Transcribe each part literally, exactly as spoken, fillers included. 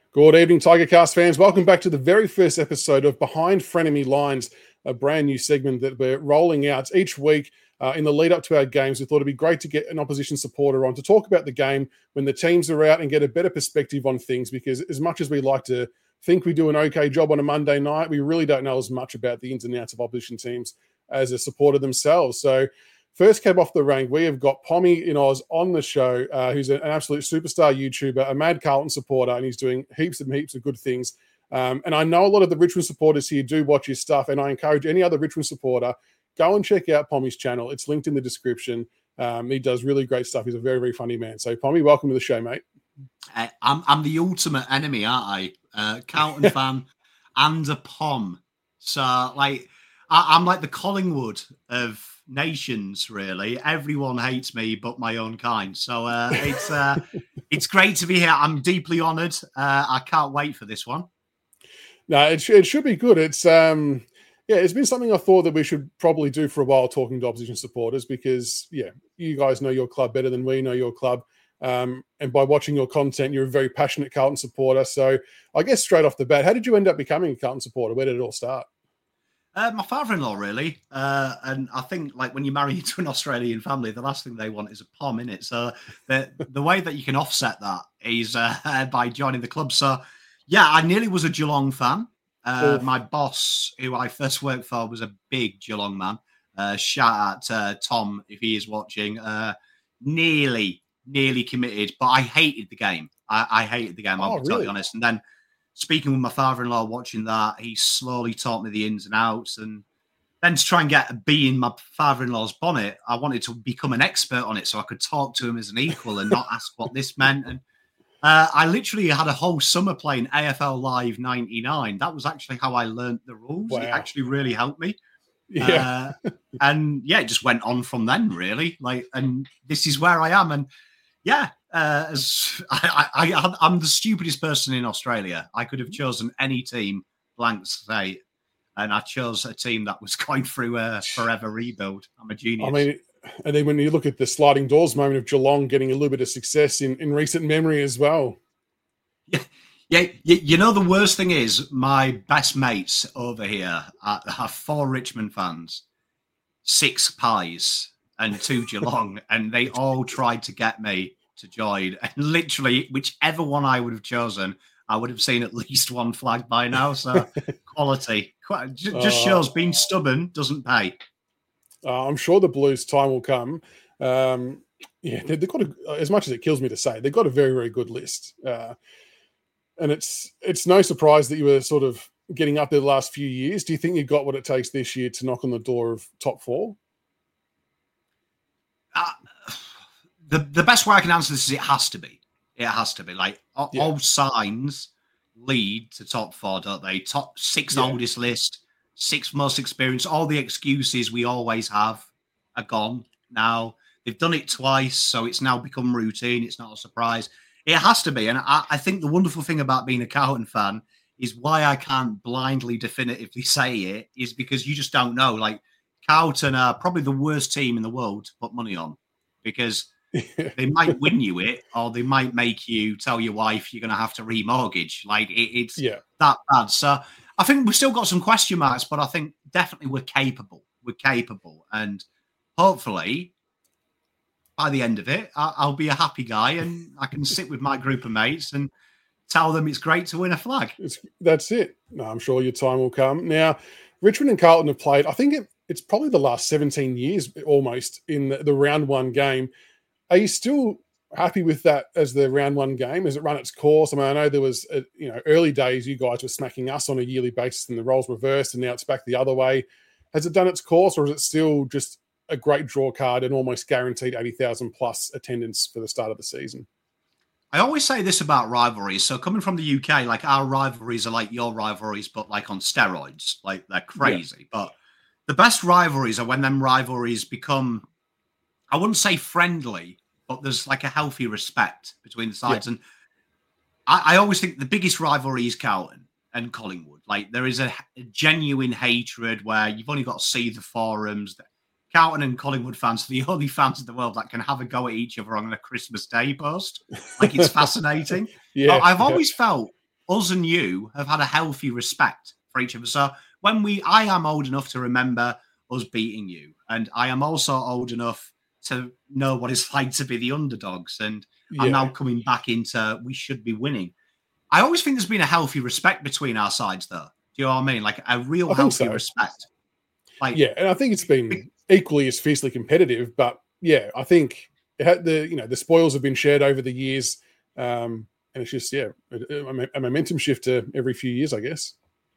Good evening, Tigercast fans. Welcome back to the very first episode of Behind Frenemy Lines, a brand new segment that we're rolling out each week uh, in the lead up to our games. We thought it'd be great to get an opposition supporter on to talk about the game when the teams are out and get a better perspective on things, because as much as we like to think we do an okay job on a Monday night, we really don't know as much about the ins and outs of opposition teams as a supporter themselves. So first cab off the rank, we have got Pommy in Oz on the show, uh, who's an absolute superstar YouTuber, a mad Carlton supporter, and he's doing heaps and heaps of good things. Um, and I know a lot of the Richmond supporters here do watch his stuff, and I encourage any other Richmond supporter, go and check out Pommy's channel. It's linked in the description. Um, he does really great stuff. He's a very, very funny man. So, Pommy, welcome to the show, mate. Uh, I'm I'm the ultimate enemy, aren't I? Uh, Carlton fan and a Pom. So, like, I, I'm like the Collingwood of nations, really. Everyone hates me but my own kind. So uh, it's uh, it's great to be here. I'm deeply honoured. Uh, I can't wait for this one. No, it, sh- it should be good. It's um, yeah, it's been something I thought that we should probably do for a while, talking to opposition supporters, because yeah, you guys know your club better than we know your club. Um, and by watching your content, you're a very passionate Carlton supporter. So I guess straight off the bat, how did you end up becoming a Carlton supporter? Where did it all start? Uh, my father-in-law, really. Uh, and I think, like, when you marry into an Australian family, the last thing they want is a pom, innit? So the the way that you can offset that is uh, by joining the club. So, yeah, I nearly was a Geelong fan. Uh, my boss, who I first worked for, was a big Geelong man. Uh, shout out to uh, Tom, if he is watching. Uh, nearly, nearly committed, but I hated the game. I, I hated the game, I'll oh, be totally really? honest. And then speaking with my father-in-law, watching that, he slowly taught me the ins and outs. And then to try and get a bee in my father-in-law's bonnet, I wanted to become an expert on it so I could talk to him as an equal and not ask what this meant. And uh, I literally had a whole summer playing A F L Live ninety-nine. That was actually how I learned the rules. Wow. It actually really helped me. Yeah. Uh, and yeah, it just went on from then, really. Like, and this is where I am. And yeah, uh, as I, I, I'm the stupidest person in Australia. I could have chosen any team, blank slate, and I chose a team that was going through a forever rebuild. I'm a genius. I mean, and then when you look at the sliding doors moment of Geelong getting a little bit of success in, in recent memory as well. Yeah, yeah. You, you know, the worst thing is my best mates over here are, are four Richmond fans, six Pies, and two Geelong, and they all tried to get me to join. And literally, whichever one I would have chosen, I would have seen at least one flag by now. So quality, just shows being stubborn doesn't pay. Uh, I'm sure the Blues' time will come. Um, yeah, they've got a, as much as it kills me to say, they've got a very, very good list. Uh, and it's it's no surprise that you were sort of getting up there the last few years. Do you think you got what it takes this year to knock on the door of top four? Uh, the the best way I can answer this is it has to be. It has to be. Like all, yeah. all signs lead to top four, don't they? Top six yeah. oldest list, six most experienced. All the excuses we always have are gone now. They've done it twice, so it's now become routine. It's not a surprise. It has to be. And I, I think the wonderful thing about being a Carlton fan is why I can't blindly definitively say it is because you just don't know. Like, Carlton are probably the worst team in the world to put money on because they might win you it, or they might make you tell your wife you're going to have to remortgage. Like, it, it's yeah. that bad. So I think we've still got some question marks, but I think definitely we're capable. We're capable. And hopefully, by the end of it, I'll be a happy guy and I can sit with my group of mates and tell them it's great to win a flag. It's, that's it. No, I'm sure your time will come. Now, Richmond and Carlton have played, I think it, it's probably the last seventeen years almost in the, the round one game. Are you still happy with that as the round one game? Has it run its course? I mean, I know there was, a, you know, early days you guys were smacking us on a yearly basis and the roles reversed and now it's back the other way. Has it done its course, or is it still just a great draw card and almost guaranteed eighty thousand plus attendance for the start of the season? I always say this about rivalries. So coming from the U K, like our rivalries are like your rivalries, but like on steroids. Like they're crazy. Yeah. But the best rivalries are when them rivalries become, I wouldn't say friendly, but there's like a healthy respect between the sides. Yeah. And I, I always think the biggest rivalry is Carlton and Collingwood. Like there is a, a genuine hatred where you've only got to see the forums. Carlton and Collingwood fans are the only fans in the world that can have a go at each other on a Christmas Day post. Like, it's fascinating. yeah, I've yeah. always felt us and you have had a healthy respect for each other. So when we, I am old enough to remember us beating you, and I am also old enough to know what it's like to be the underdogs. And yeah. I'm now coming back into we should be winning. I always think there's been a healthy respect between our sides, though. Do you know what I mean? Like a real healthy so. respect. Like, yeah, and I think it's been equally as fiercely competitive. But yeah, I think it had the you know the spoils have been shared over the years, um, and it's just yeah a, a momentum shifter every few years, I guess.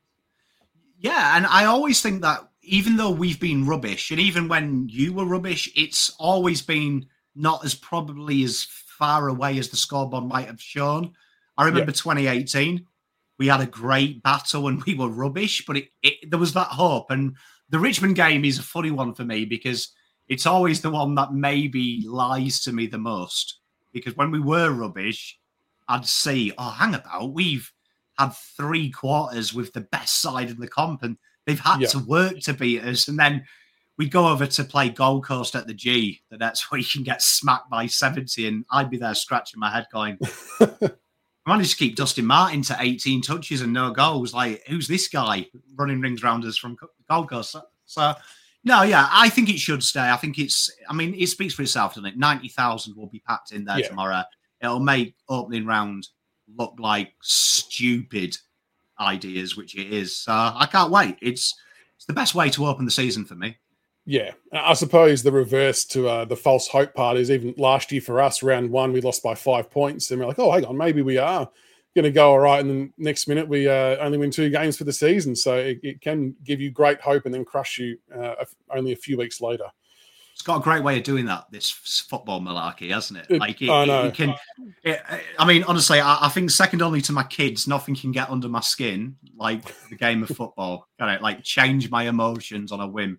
Yeah, and I always think that even though we've been rubbish, and even when you were rubbish, it's always been not as probably as far away as the scoreboard might have shown. I remember yeah. twenty eighteen, we had a great battle and we were rubbish, but it, it, there was that hope. And the Richmond game is a funny one for me because it's always the one that maybe lies to me the most. Because when we were rubbish, I'd see, oh, hang about, we've had three quarters with the best side in the comp and they've had yeah. to work to beat us. And then we'd go over to play Gold Coast at the G. That's where you can get smacked by seventy and I'd be there scratching my head going... I managed to keep Dustin Martin to eighteen touches and no goals. Like, who's this guy running rings round us from Gold Coast? So, so, no, yeah, I think it should stay. I think it's, I mean, it speaks for itself, doesn't it? ninety thousand will be packed in there yeah. tomorrow. It'll make opening round look like stupid ideas, which it is. So I can't wait. It's, it's the best way to open the season for me. Yeah, I suppose the reverse to uh, the false hope part is even last year for us, round one, we lost by five points. And we're like, oh, hang on, maybe we are going to go all right. And then next minute, we uh, only win two games for the season. So it, it can give you great hope and then crush you uh, only a few weeks later. It's got a great way of doing that, this football malarkey, hasn't it? Like it, I know. It, it can, it, I mean, honestly, I, I think second only to my kids, nothing can get under my skin like the game of football. Can it? Like change my emotions on a whim.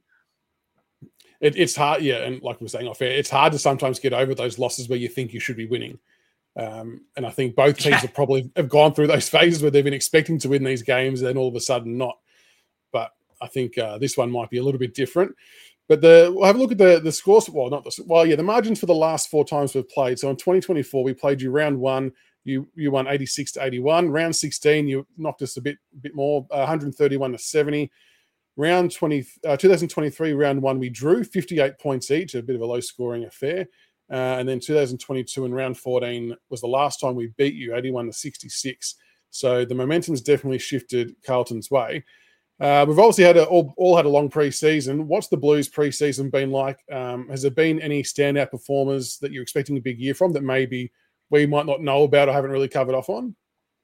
It, it's hard, yeah, and like we were saying off air, it's hard to sometimes get over those losses where you think you should be winning. Um, and I think both teams yeah. have probably have gone through those phases where they've been expecting to win these games and then all of a sudden not. But I think uh, this one might be a little bit different. But the we'll have a look at the the scores. Well, not the well, yeah, the margins for the last four times we've played. So in twenty twenty-four, we played you round one. You you won eighty-six to eighty-one. Round sixteen, you knocked us a bit bit more, uh, one thirty-one to seventy. Round twenty, uh, twenty twenty-three, round one, we drew fifty-eight points each, a bit of a low-scoring affair. Uh, and then two thousand twenty-two and round fourteen was the last time we beat you, eighty-one to sixty-six. So the momentum's definitely shifted Carlton's way. Uh, we've obviously had a, all, all had a long pre-season. What's the Blues pre-season been like? Um, has there been any standout performers that you're expecting a big year from that maybe we might not know about or haven't really covered off on?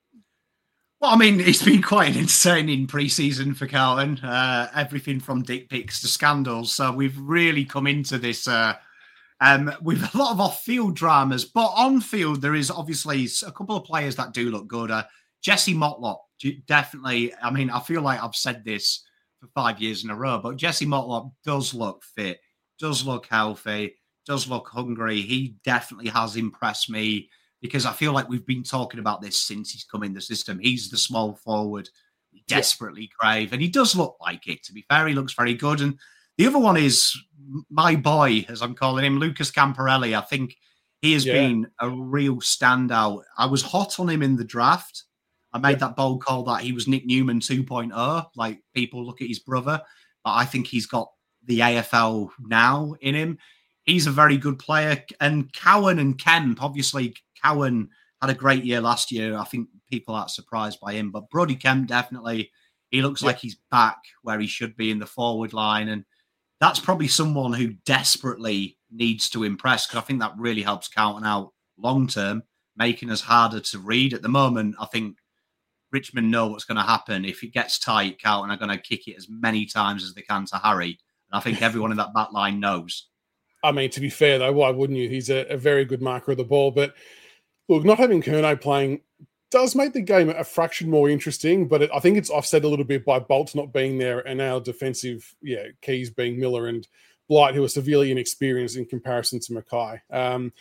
Well, I mean, it's been quite an entertaining pre-season for Carlton. Uh, everything from dick pics to scandals. So we've really come into this uh, um, with a lot of off-field dramas. But on-field, there is obviously a couple of players that do look good. Uh, Jesse Motlop, definitely. I mean, I feel like I've said this for five years in a row, but Jesse Motlop does look fit, does look healthy, does look hungry. He definitely has impressed me. Because I feel like we've been talking about this since he's come in the system. He's the small forward we desperately yeah. crave. And he does look like it. To be fair, he looks very good. And the other one is my boy, as I'm calling him, Lucas Camporelli. I think he has yeah. been a real standout. I was hot on him in the draft. I made yeah. that bold call that he was Nick Newman two point oh. Like, people look at his brother. But I think he's got the A F L now in him. He's a very good player. And Cowan and Kemp, obviously, Cowan had a great year last year. I think people aren't surprised by him. But Brody Kemp, definitely, he looks yeah. like he's back where he should be in the forward line. And that's probably someone who desperately needs to impress because I think that really helps Carlton out long-term, making us harder to read. At the moment, I think Richmond know what's going to happen. If it gets tight, Carlton are going to kick it as many times as they can to Harry. And I think everyone in that back line knows. I mean, to be fair, though, why wouldn't you? He's a, a very good marker of the ball. But look, not having Curnow playing does make the game a fraction more interesting, but it, I think it's offset a little bit by Bolts not being there and our defensive yeah, keys being Miller and Blight, who are severely inexperienced in comparison to Mackay. Um,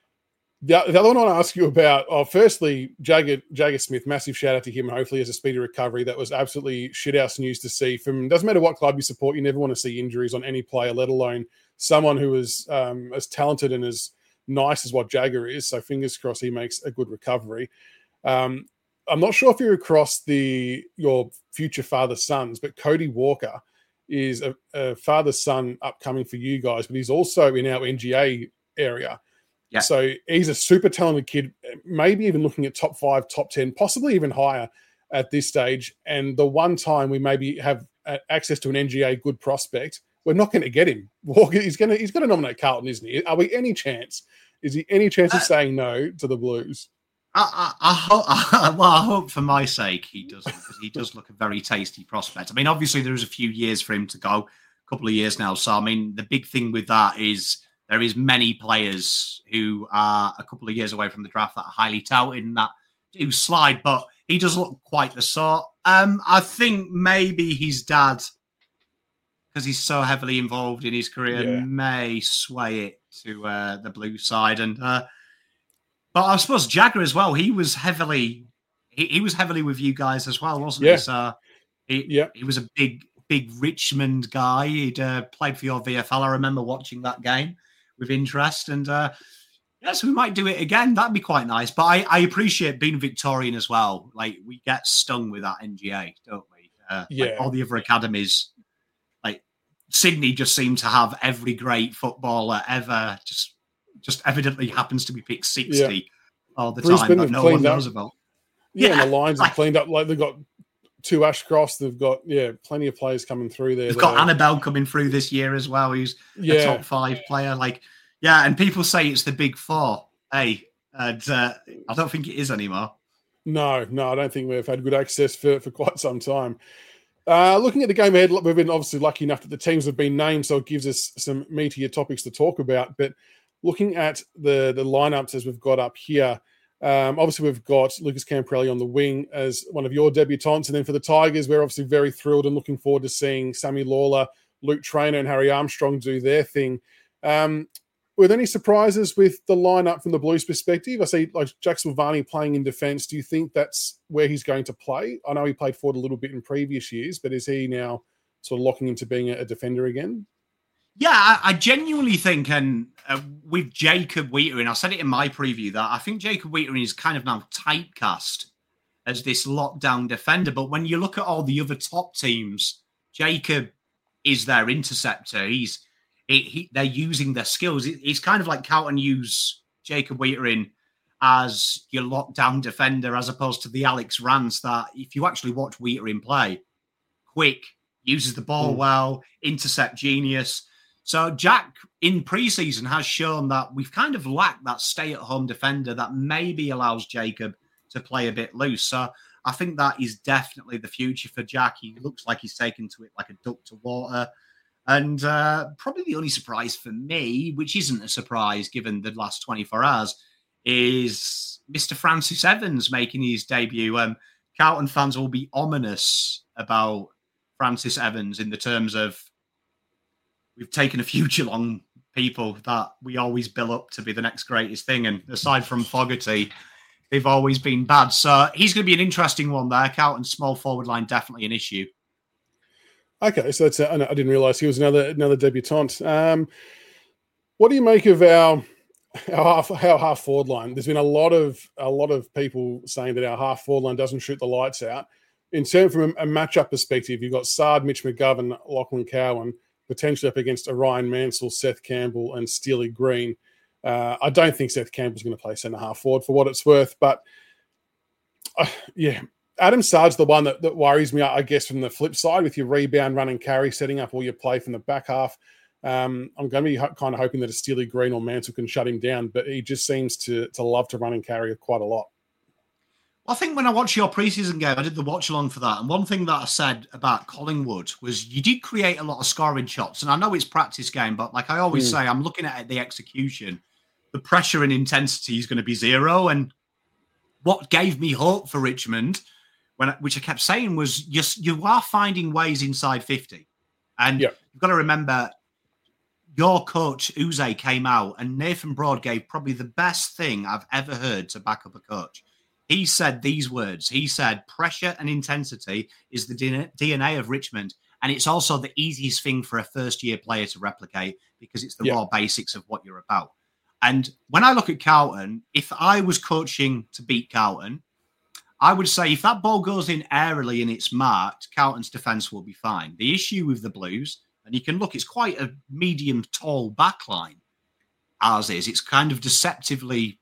the, the other one I want to ask you about, oh, firstly, Jagger, Jagger Smith, massive shout out to him. Hopefully, as a speedy recovery. That was absolutely shithouse news to see. From doesn't matter what club you support, you never want to see injuries on any player, let alone someone who is um, as talented and as nice as what Jagger is. So fingers crossed he makes a good recovery. Um, I'm not sure if you're across the your future father sons, but Cody Walker is a, a father son upcoming for you guys, but he's also in our N G A area. Yeah. So he's a super talented kid, maybe even looking at top five, top ten, possibly even higher at this stage. And the one time we maybe have access to an N G A good prospect, we're not going to get him. Walker, he's going to he's going to nominate Carlton, isn't he? Are we any chance? Is he any chance of saying no to the Blues? I, I, I, hope, I, well, I hope for my sake he doesn't, because he does look a very tasty prospect. I mean, obviously there is a few years for him to go, a couple of years now. So, I mean, the big thing with that is there is many players who are a couple of years away from the draft that are highly touted and that do slide, but he does look quite the sort. Um, I think maybe his dad, because he's so heavily involved in his career, yeah. may sway it to uh, the blue side. And uh, but I suppose Jagger as well. He was heavily, he, he was heavily with you guys as well, wasn't yeah. he? So he, yeah, he was a big, big Richmond guy. He'd uh, played for your V F L. I remember watching that game with interest, and uh, yes, we might do it again. That'd be quite nice. But I, I appreciate being Victorian as well. Like we get stung with that N G A, don't we? Uh, yeah, like all the other academies. Sydney just seemed to have every great footballer ever. Just, just evidently happens to be picked sixty yeah. all the Brisbane time that no one knows up. about. Yeah, yeah, and the Lions like, have cleaned up. Like they've got two Ashcross. They've got yeah, plenty of players coming through there. They've got Annabelle coming through this year as well. Who's yeah. a top five player. Like yeah, and people say it's the big four. Hey, and uh, I don't think it is anymore. No, no, I don't think we've had good access for for quite some time. Uh, looking at the game ahead, we've been obviously lucky enough that the teams have been named, so it gives us some meatier topics to talk about. But looking at the, the lineups as we've got up here, um, obviously we've got Lucas Camporelli on the wing as one of your debutants. And then for the Tigers, we're obviously very thrilled and looking forward to seeing Sammy Lawler, Luke Traynor and Harry Armstrong do their thing. Um, were there any surprises with the lineup from the Blues perspective? I see like Jack Silvani playing in defence. Do you think that's where he's going to play? I know he played forward a little bit in previous years, but is he now sort of locking into being a defender again? Yeah, I, I genuinely think, and uh, with Jacob Weitering, I said it in my preview, that I think Jacob Weitering is kind of now typecast as this lockdown defender. But when you look at all the other top teams, Jacob is their interceptor. He's It, he, they're using their skills. It, it's kind of like Carlton use Jacob Weitering as your lockdown defender, as opposed to the Alex Rance that, if you actually watch Weitering play, quick, uses the ball mm. well, intercept genius. So Jack in preseason has shown that we've kind of lacked that stay-at-home defender that maybe allows Jacob to play a bit loose. So I think that is definitely the future for Jack. He looks like he's taken to it like a duck to water. And uh, probably the only surprise for me, which isn't a surprise given the last twenty-four hours, is Mister Francis Evans making his debut. Um, Carlton fans will be ominous about Francis Evans in the terms of we've taken a few Geelong people that we always bill up to be the next greatest thing. And aside from Fogarty, they've always been bad. So he's going to be an interesting one there. Carlton's small forward line, definitely an issue. Okay, so that's, uh, I didn't realise he was another another debutant. Um, what do you make of our our half, our half forward line? There's been a lot of a lot of people saying that our half forward line doesn't shoot the lights out. In terms from a, a matchup perspective, you've got Sard, Mitch McGovern, Lachlan Cowan, potentially up against Orion Mansell, Seth Campbell, and Steely Green. Uh, I don't think Seth Campbell's going to play centre half forward for what it's worth, but uh, yeah. Adam Sard's the one that, that worries me, I guess, from the flip side with your rebound, run and carry, setting up all your play from the back half. Um, I'm going to be ho- kind of hoping that a Steely Green or Mansell can shut him down, but he just seems to to love to run and carry quite a lot. Well, I think when I watched your preseason game, I did the watch along for that. And one thing that I said about Collingwood was you did create a lot of scoring shots. And I know it's practice game, but like I always mm. say, I'm looking at the execution. The pressure and intensity is going to be zero. And what gave me hope for Richmond, when I, which I kept saying, was you, you are finding ways inside fifty. And yeah. you've got to remember, your coach, Uze, came out and Nathan Broad gave probably the best thing I've ever heard to back up a coach. He said these words. He said, pressure and intensity is the D N A of Richmond. And it's also the easiest thing for a first-year player to replicate because it's the yeah. raw basics of what you're about. And when I look at Carlton, if I was coaching to beat Carlton, I would say if that ball goes in airily and it's marked, Carlton's defence will be fine. The issue with the Blues, and you can look, it's quite a medium tall backline, ours is. It's kind of deceptively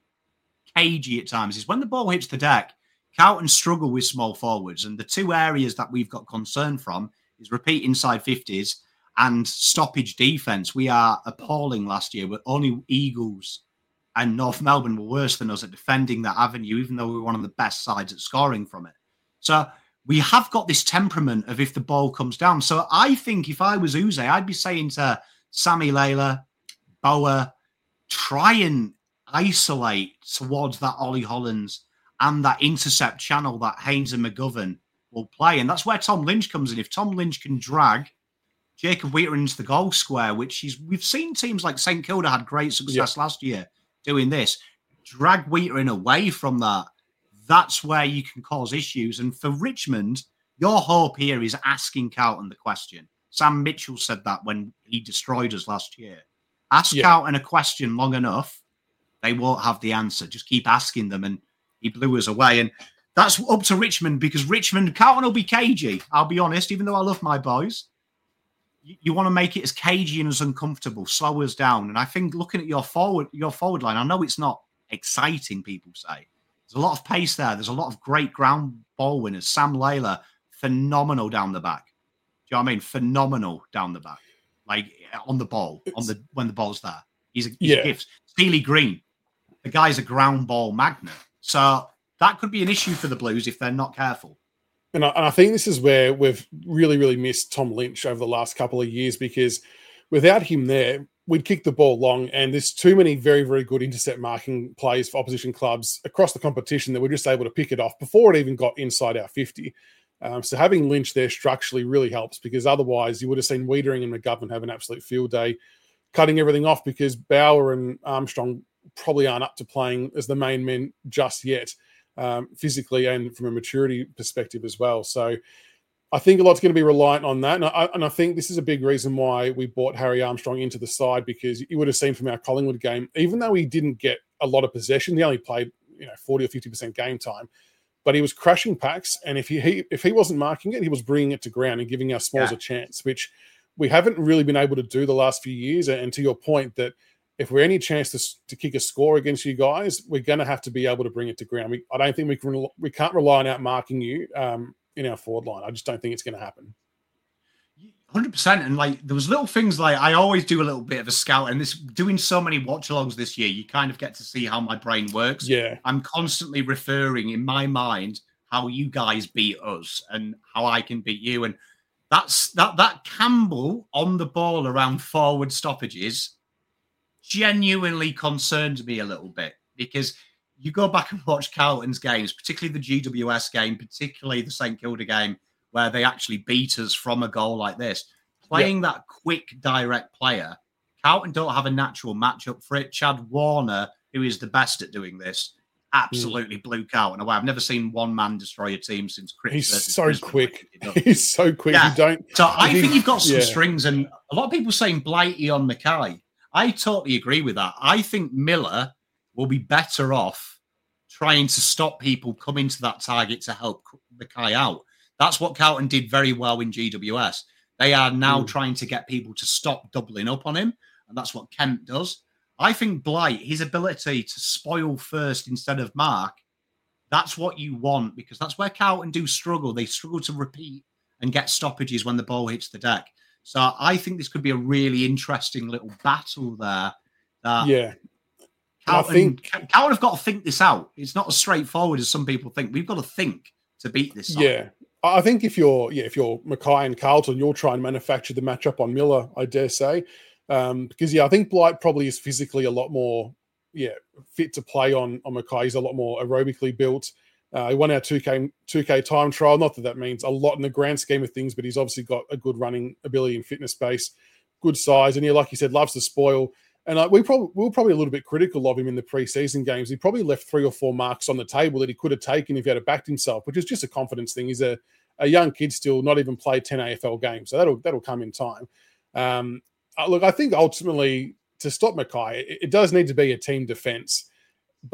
cagey at times. Is when the ball hits the deck, Carlton struggle with small forwards. And the two areas that we've got concern from is repeat inside fifties and stoppage defence. We are appalling last year, but only Eagles and North Melbourne were worse than us at defending that avenue, even though we were one of the best sides at scoring from it. So we have got this temperament of if the ball comes down. So I think if I was Uze, I'd be saying to Sammy Layla, Boa, try and isolate towards that Ollie Hollands and that intercept channel that Haynes and McGovern will play. And that's where Tom Lynch comes in. If Tom Lynch can drag Jacob Wheater into the goal square, which he's, we've seen teams like Saint Kilda had great success yeah. last year doing this, drag Wheater in away from that, that's where you can cause issues. And for Richmond, your hope here is asking Carlton the question. Sam Mitchell said that when he destroyed us last year. Ask yeah. Carlton a question long enough, they won't have the answer. Just keep asking them, and he blew us away. And that's up to Richmond, because Richmond, Carlton will be cagey, I'll be honest, even though I love my boys. You, you want to make it as cagey and as uncomfortable, slow us down. And I think looking at your forward, your forward line, I know it's not exciting, people say. There's a lot of pace there. There's a lot of great ground ball winners. Sam Layla, phenomenal down the back. Do you know what I mean? Phenomenal down the back. Like on the ball, it's, on the when the ball's there. He's a, he's yeah. a gift. Steely Green, the guy's a ground ball magnet. So that could be an issue for the Blues if they're not careful. And I, and I think this is where we've really, really missed Tom Lynch over the last couple of years, because without him there, we'd kick the ball long, and there's too many very, very good intercept marking plays for opposition clubs across the competition that we're just able to pick it off before it even got inside our fifty. Um, so having Lynch there structurally really helps, because otherwise you would have seen Wiedering and McGovern have an absolute field day cutting everything off, because Bauer and Armstrong probably aren't up to playing as the main men just yet, um, physically and from a maturity perspective as well. So I think a lot's going to be reliant on that. And I, and I think this is a big reason why we brought Harry Armstrong into the side, because you would have seen from our Collingwood game, even though he didn't get a lot of possession, he only played you know forty or fifty percent game time, but he was crashing packs. And if he, he if he wasn't marking it, he was bringing it to ground and giving our smalls yeah. a chance, which we haven't really been able to do the last few years. And to your point, that if we're any chance to, to kick a score against you guys, we're going to have to be able to bring it to ground. We, I don't think we can. We can't rely on out marking you um, in our forward line. I just don't think it's going to happen. one hundred percent. And like there was little things like I always do a little bit of a scout, and this doing so many watch alongs this year, you kind of get to see how my brain works. Yeah, I'm constantly referring in my mind how you guys beat us and how I can beat you, and that's that that Campbell on the ball around forward stoppages genuinely concerns me a little bit, because you go back and watch Carlton's games, particularly the G W S game, particularly the Saint Kilda game, where they actually beat us from a goal like this. Playing yeah. that quick, direct player, Carlton don't have a natural matchup for it. Chad Warner, who is the best at doing this, absolutely mm. blew Carlton away. I've never seen one man destroy a team since Chris. He's so quick. He's so quick. Yeah. You don't. So I he, think you've got some yeah. strings, and a lot of people saying Blighty on Mackay. I totally agree with that. I think Miller will be better off trying to stop people coming to that target to help Mackay out. That's what Carlton did very well in G W S. They are now mm. trying to get people to stop doubling up on him, and that's what Kent does. I think Blight, his ability to spoil first instead of mark, that's what you want, because that's where Carlton do struggle. They struggle to repeat and get stoppages when the ball hits the deck. So I think this could be a really interesting little battle there. Uh, yeah. Carlton, I think Carlton have got to think this out. It's not as straightforward as some people think. We've got to think to beat this side. Yeah. I think if you're yeah, if you're Mackay and Carlton, you'll try and manufacture the matchup on Miller, I dare say. Um, because yeah, I think Blight probably is physically a lot more yeah, fit to play on, on Mackay. He's a lot more aerobically built. Uh, he won our two K two K time trial. Not that that means a lot in the grand scheme of things, but he's obviously got a good running ability and fitness base, good size, and yeah, like you said, loves to spoil. And uh, we probably we were probably a little bit critical of him in the preseason games. He probably left three or four marks on the table that he could have taken if he had backed himself, which is just a confidence thing. He's a, a young kid still, not even played ten A F L games, so that'll that'll come in time. Um, uh, look, I think ultimately to stop Mackay, it, it does need to be a team defense, but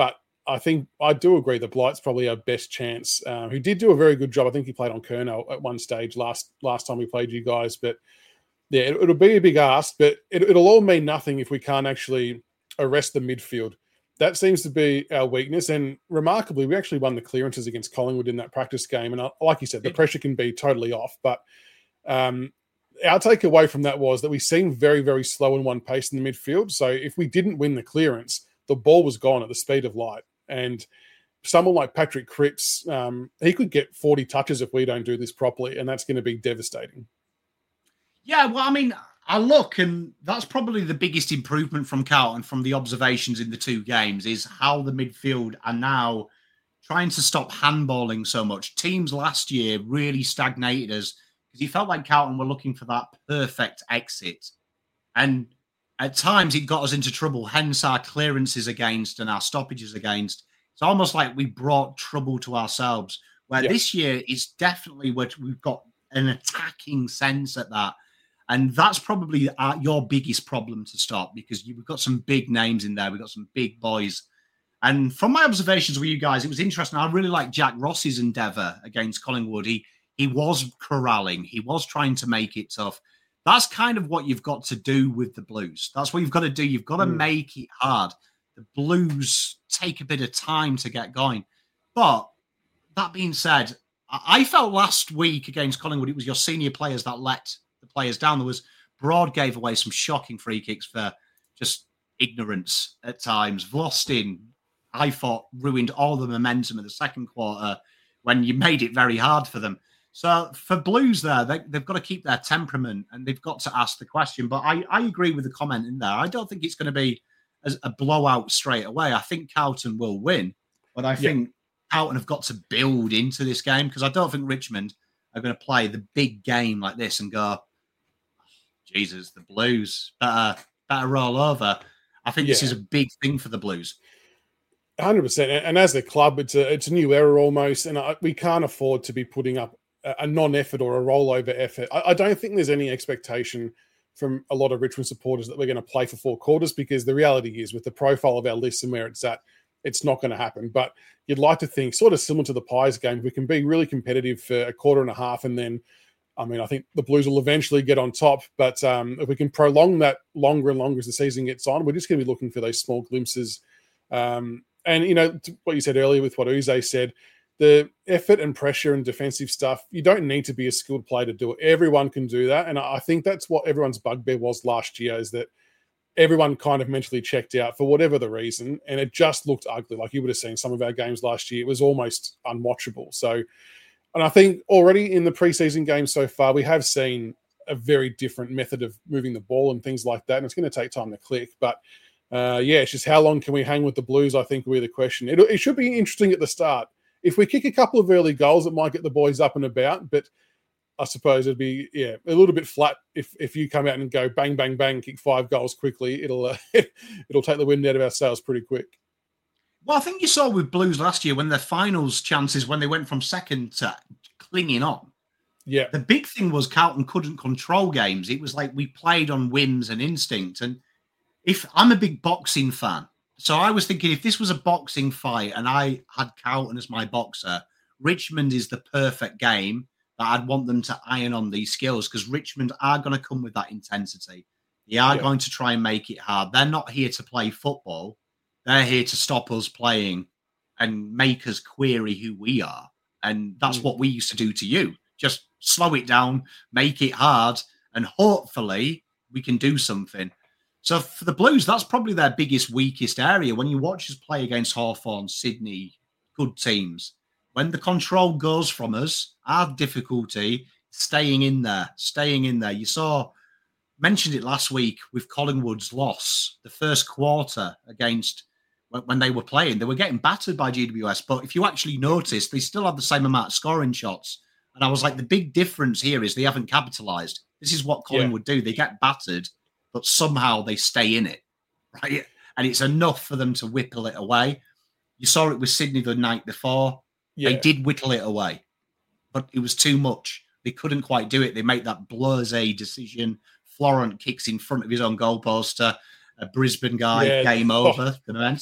I think I do agree that Blight's probably our best chance. Uh, who did do a very good job. I think he played on Kerno at one stage last last time we played you guys. But yeah, it, it'll be a big ask, but it, it'll all mean nothing if we can't actually arrest the midfield. That seems to be our weakness. And remarkably, we actually won the clearances against Collingwood in that practice game. And like you said, the pressure can be totally off. But um, our takeaway from that was that we seemed very, very slow in one pace in the midfield. So if we didn't win the clearance, the ball was gone at the speed of light. And someone like Patrick Cripps, um, he could get forty touches if we don't do this properly. And that's going to be devastating. Yeah, well, I mean, I look, and that's probably the biggest improvement from Carlton from the observations in the two games is how the midfield are now trying to stop handballing so much. Teams last year really stagnated us because you felt like Carlton were looking for that perfect exit. And at times it got us into trouble, hence our clearances against and our stoppages against. It's almost like we brought trouble to ourselves, where yep. this year is definitely what we've got an attacking sense at that. And that's probably our, your biggest problem to stop because you, we've got some big names in there. We've got some big boys. And from my observations with you guys, it was interesting. I really like Jack Ross's endeavour against Collingwood. He, he was corralling. He was trying to make it tough. That's kind of what you've got to do with the Blues. That's what you've got to do. You've got to mm. make it hard. The Blues take a bit of time to get going. But that being said, I felt last week against Collingwood, it was your senior players that let the players down. There was Broad gave away some shocking free kicks for just ignorance at times. Vlastin, I thought, ruined all the momentum of the second quarter when you made it very hard for them. So for Blues there, they, they've got to keep their temperament and they've got to ask the question. But I, I agree with the comment in there. I don't think it's going to be a, a blowout straight away. I think Carlton will win, but I think yeah. Carlton have got to build into this game because I don't think Richmond are going to play the big game like this and go, Jesus, the Blues better better roll over. I think yeah. this is a big thing for the Blues. one hundred percent. And as a club, it's a it's a new era almost, and I, we can't afford to be putting up a, a non-effort or a rollover effort. I, I don't think there's any expectation from a lot of Richmond supporters that we're going to play for four quarters because the reality is with the profile of our list and where it's at, it's not going to happen. But you'd like to think, sort of similar to the Pies game, we can be really competitive for a quarter and a half and then I mean, I think the Blues will eventually get on top, but um, if we can prolong that longer and longer as the season gets on, we're just going to be looking for those small glimpses. Um, and, you know, what you said earlier with what Uze said, the effort and pressure and defensive stuff, you don't need to be a skilled player to do it. Everyone can do that. And I think that's what everyone's bugbear was last year is that everyone kind of mentally checked out for whatever the reason, and it just looked ugly. Like you would have seen some of our games last year. It was almost unwatchable. So, and I think already in the preseason games so far, we have seen a very different method of moving the ball and things like that. And it's going to take time to click. But uh, yeah, it's just how long can we hang with the Blues, I think will be the question. It, it should be interesting at the start. If we kick a couple of early goals, it might get the boys up and about. But I suppose it'd be, yeah, a little bit flat if if you come out and go bang, bang, bang, kick five goals quickly. It'll uh, it'll take the wind out of our sails pretty quick. Well, I think you saw with Blues last year when their finals chances, when they went from second to clinging on. Yeah. The big thing was Carlton couldn't control games. It was like we played on whims and instinct. And if I'm a big boxing fan, so I was thinking if this was a boxing fight and I had Carlton as my boxer, Richmond is the perfect game that I'd want them to iron on these skills because Richmond are going to come with that intensity. They are yeah. going to try and make it hard. They're not here to play football. They're here to stop us playing and make us query who we are. And that's mm. what we used to do to you. Just slow it down, make it hard, and hopefully we can do something. So for the Blues, that's probably their biggest, weakest area. When you watch us play against Hawthorn, Sydney, good teams, when the control goes from us, our difficulty staying in there, staying in there. You saw, mentioned it last week with Collingwood's loss, the first quarter against when they were playing, they were getting battered by G W S. But if you actually notice, they still have the same amount of scoring shots. And I was like, the big difference here is they haven't capitalized. This is what Collingwood yeah. do. They get battered, but somehow they stay in it, right? And it's enough for them to whittle it away. You saw it with Sydney the night before. Yeah. They did whittle it away, but it was too much. They couldn't quite do it. They made that blasé decision. Florent kicks in front of his own goalposter. A Brisbane guy, yeah. game over, oh. the momentum.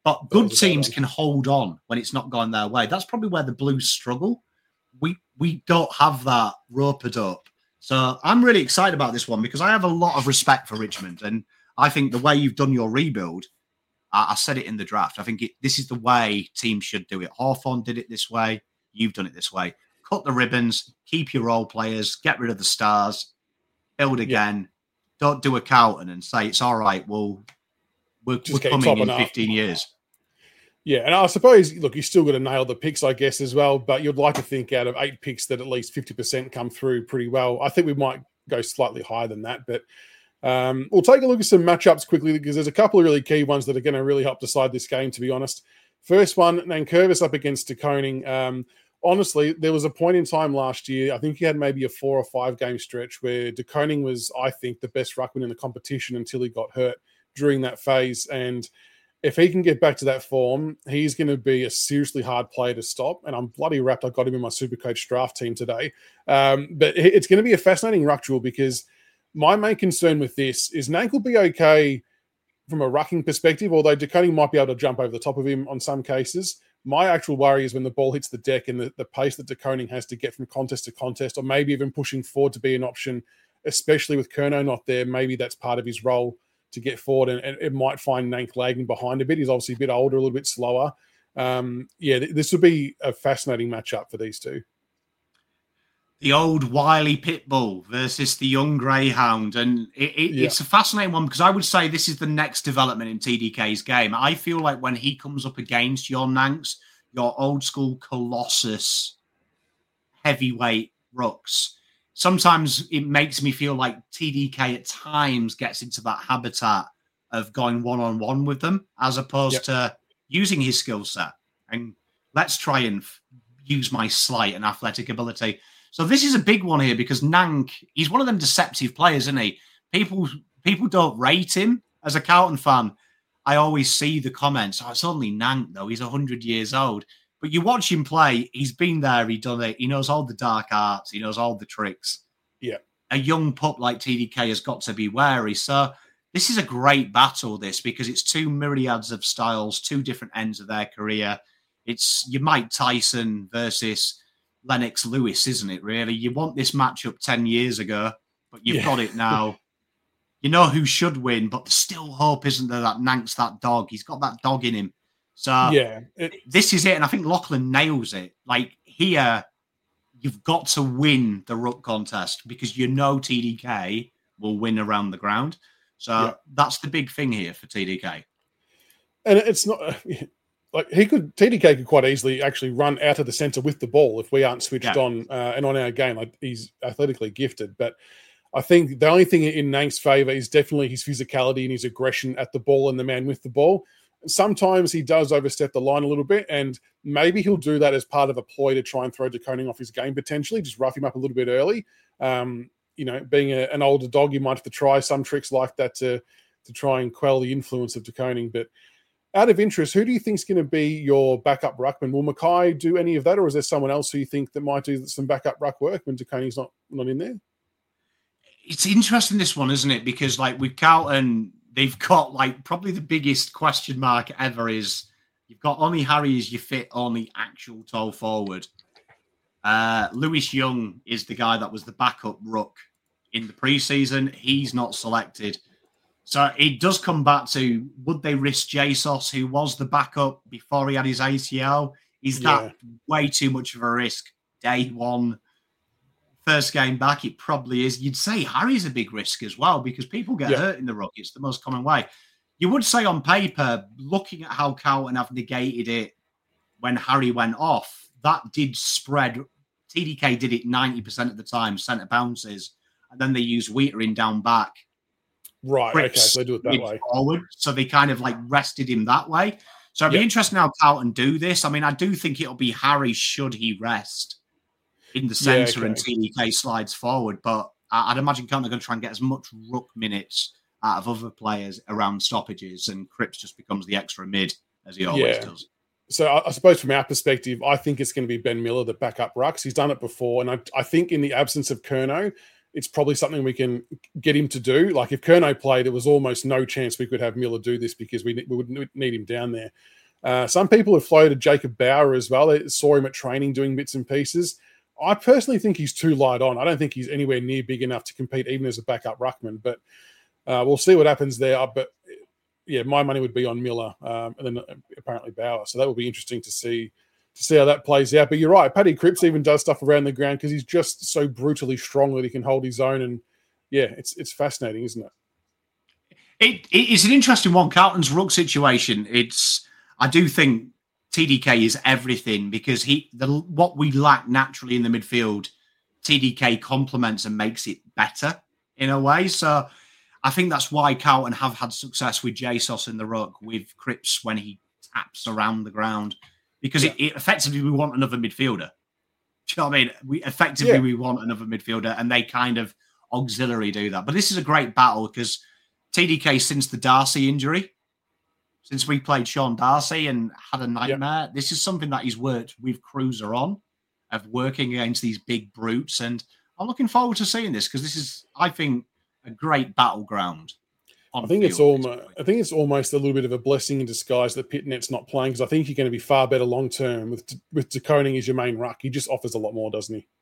But good teams can hold on when it's not going their way. That's probably where the Blues struggle. We we don't have that ropered up. So I'm really excited about this one because I have a lot of respect for Richmond. And I think the way you've done your rebuild, I, I said it in the draft, I think it, this is the way teams should do it. Hawthorn did it this way. You've done it this way. Cut the ribbons, keep your role players, get rid of the stars, build again. Yeah. Don't do a Carlton and say, it's all right, we'll, we're, we're coming in fifteen up. years. Yeah, and I suppose, look, you still got to nail the picks, I guess, as well. But you'd like to think out of eight picks that at least fifty percent come through pretty well. I think we might go slightly higher than that. But um, we'll take a look at some matchups quickly because there's a couple of really key ones that are going to really help decide this game, to be honest. First one, Nankervis up against De Koning. Um, honestly, there was a point in time last year, I think he had maybe a four or five game stretch where De Koning was, I think, the best ruckman in the competition until he got hurt during that phase. And if he can get back to that form, he's going to be a seriously hard player to stop. And I'm bloody wrapped I got him in my Supercoach draft team today. Um, but it's going to be a fascinating ruck duel because my main concern with this is Nank will be okay from a rucking perspective, although De Koning might be able to jump over the top of him on some cases. My actual worry is when the ball hits the deck and the, the pace that De Koning has to get from contest to contest, or maybe even pushing forward to be an option, especially with Curnow not there. Maybe that's part of his role to get forward, and, and it might find Nank lagging behind a bit. He's obviously a bit older, a little bit slower. Um, yeah, th- this would be a fascinating matchup for these two. The old wily pit bull versus the young greyhound. And it, it, yeah. it's a fascinating one because I would say this is the next development in T D K's game. I feel like when he comes up against your Nanks, your old school Colossus heavyweight rucks, sometimes it makes me feel like T D K at times gets into that habitat of going one-on-one with them as opposed yep. to using his skill set. And let's try and f- use my sleight and athletic ability. So this is a big one here because Nank, he's one of them deceptive players, isn't he? People people don't rate him. As a Carlton fan, I always see the comments, oh, it's only Nank, though. He's one hundred years old. But you watch him play, he's been there, he's done it. He knows all the dark arts. He knows all the tricks. Yeah. A young pup like T D K has got to be wary. So this is a great battle, this, because it's two myriads of styles, two different ends of their career. It's your Mike Tyson versus Lennox Lewis, isn't it, really? You want this matchup ten years ago, but you've yeah. got it now. You know who should win, but there's still hope, isn't there, that Nank's that dog. He's got that dog in him. So yeah, it, this is it. And I think Lachlan nails it. Like here, you've got to win the ruck contest because you know T D K will win around the ground. So yeah. that's the big thing here for T D K. And it's not... Uh, Like he could, T D K could quite easily actually run out of the centre with the ball if we aren't switched yeah. on uh, and on our game. Like he's athletically gifted, but I think the only thing in Nank's favour is definitely his physicality and his aggression at the ball and the man with the ball. Sometimes he does overstep the line a little bit, and maybe he'll do that as part of a ploy to try and throw De Koning off his game potentially, just rough him up a little bit early. Um, you know, being a, an older dog, you might have to try some tricks like that to to try and quell the influence of De Koning, but. Out of interest, who do you think is going to be your backup ruckman? Will Mackay do any of that, or is there someone else who you think that might do some backup ruck work when De Koning's not, not in there? It's interesting, this one, isn't it? Because, like, with Carlton, they've got, like, probably the biggest question mark ever is you've got Only Harry as your fit, only actual tall forward. Uh, Lewis Young is the guy that was the backup ruck in the preseason. He's not selected. So it does come back to, would they risk Jesus, who was the backup before he had his A C L? Is that yeah. way too much of a risk? Day one, first game back, it probably is. You'd say Harry's a big risk as well because people get yeah. hurt in the ruck. It's the most common way. You would say on paper, looking at how Carlton have negated it when Harry went off, that did spread. T D K did it ninety percent of the time, centre bounces, and then they used Wheatering down back. Right, okay, so they do it that way. Forward, so they kind of like rested him that way. So it'd yep. be interesting how Carlton do this. I mean, I do think it'll be Harry should he rest in the centre yeah, okay. and T D K slides forward. But I'd imagine Carlton are going to try and get as much ruck minutes out of other players around stoppages, and Cripps just becomes the extra mid, as he always yeah. does. So I, I suppose from our perspective, I think it's going to be Ben Miller, the backup rucks. He's done it before, and I, I think in the absence of Curnow, it's probably something we can get him to do. Like if Curnow played, there was almost no chance we could have Miller do this because we, we would need him down there. Uh, some people have floated Jacob Bauer as well. They saw him at training doing bits and pieces. I personally think he's too light on. I don't think he's anywhere near big enough to compete even as a backup ruckman, but uh, we'll see what happens there. But yeah, my money would be on Miller um, and then apparently Bauer. So that will be interesting to see to see how that plays out. But you're right, Paddy Cripps even does stuff around the ground because he's just so brutally strong that he can hold his own. And yeah, it's it's fascinating, isn't it? It it's an interesting one. Carlton's ruck situation. It's I do think T D K is everything because he the what we lack naturally in the midfield, T D K complements and makes it better in a way. So I think that's why Carlton have had success with Jesus in the ruck, with Cripps when he taps around the ground. Because yeah. it, it effectively we want another midfielder. Do you know what I mean? We effectively yeah. we want another midfielder, and they kind of auxiliary do that. But this is a great battle because T D K, since the Darcy injury, since we played Sean Darcy and had a nightmare, yeah. this is something that he's worked with Cruiser on, of working against these big brutes. And I'm looking forward to seeing this because this is, I think, a great battleground. I think it's almost. I think it's almost a little bit of a blessing in disguise that Pitnet's not playing because I think you're going to be far better long term with with De Koning as your main ruck. He just offers a lot more, doesn't he?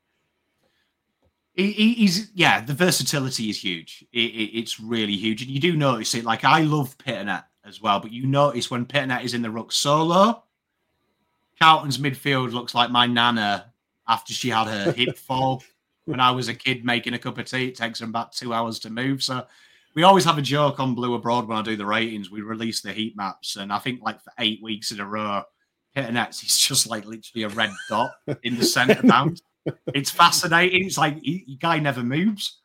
he he's yeah. The versatility is huge. It, it, it's really huge, and you do notice it. Like I love Pitnet as well, but you notice when Pitnet is in the ruck solo, Carlton's midfield looks like my nana after she had her hip fall when I was a kid making a cup of tea. It takes her about two hours to move, so. We always have a joke on Blue Abroad when I do the ratings. We release the heat maps, and I think like for eight weeks in a row, Pitnet's is just like literally a red dot in the centre bound. It's fascinating. It's like he, the guy never moves.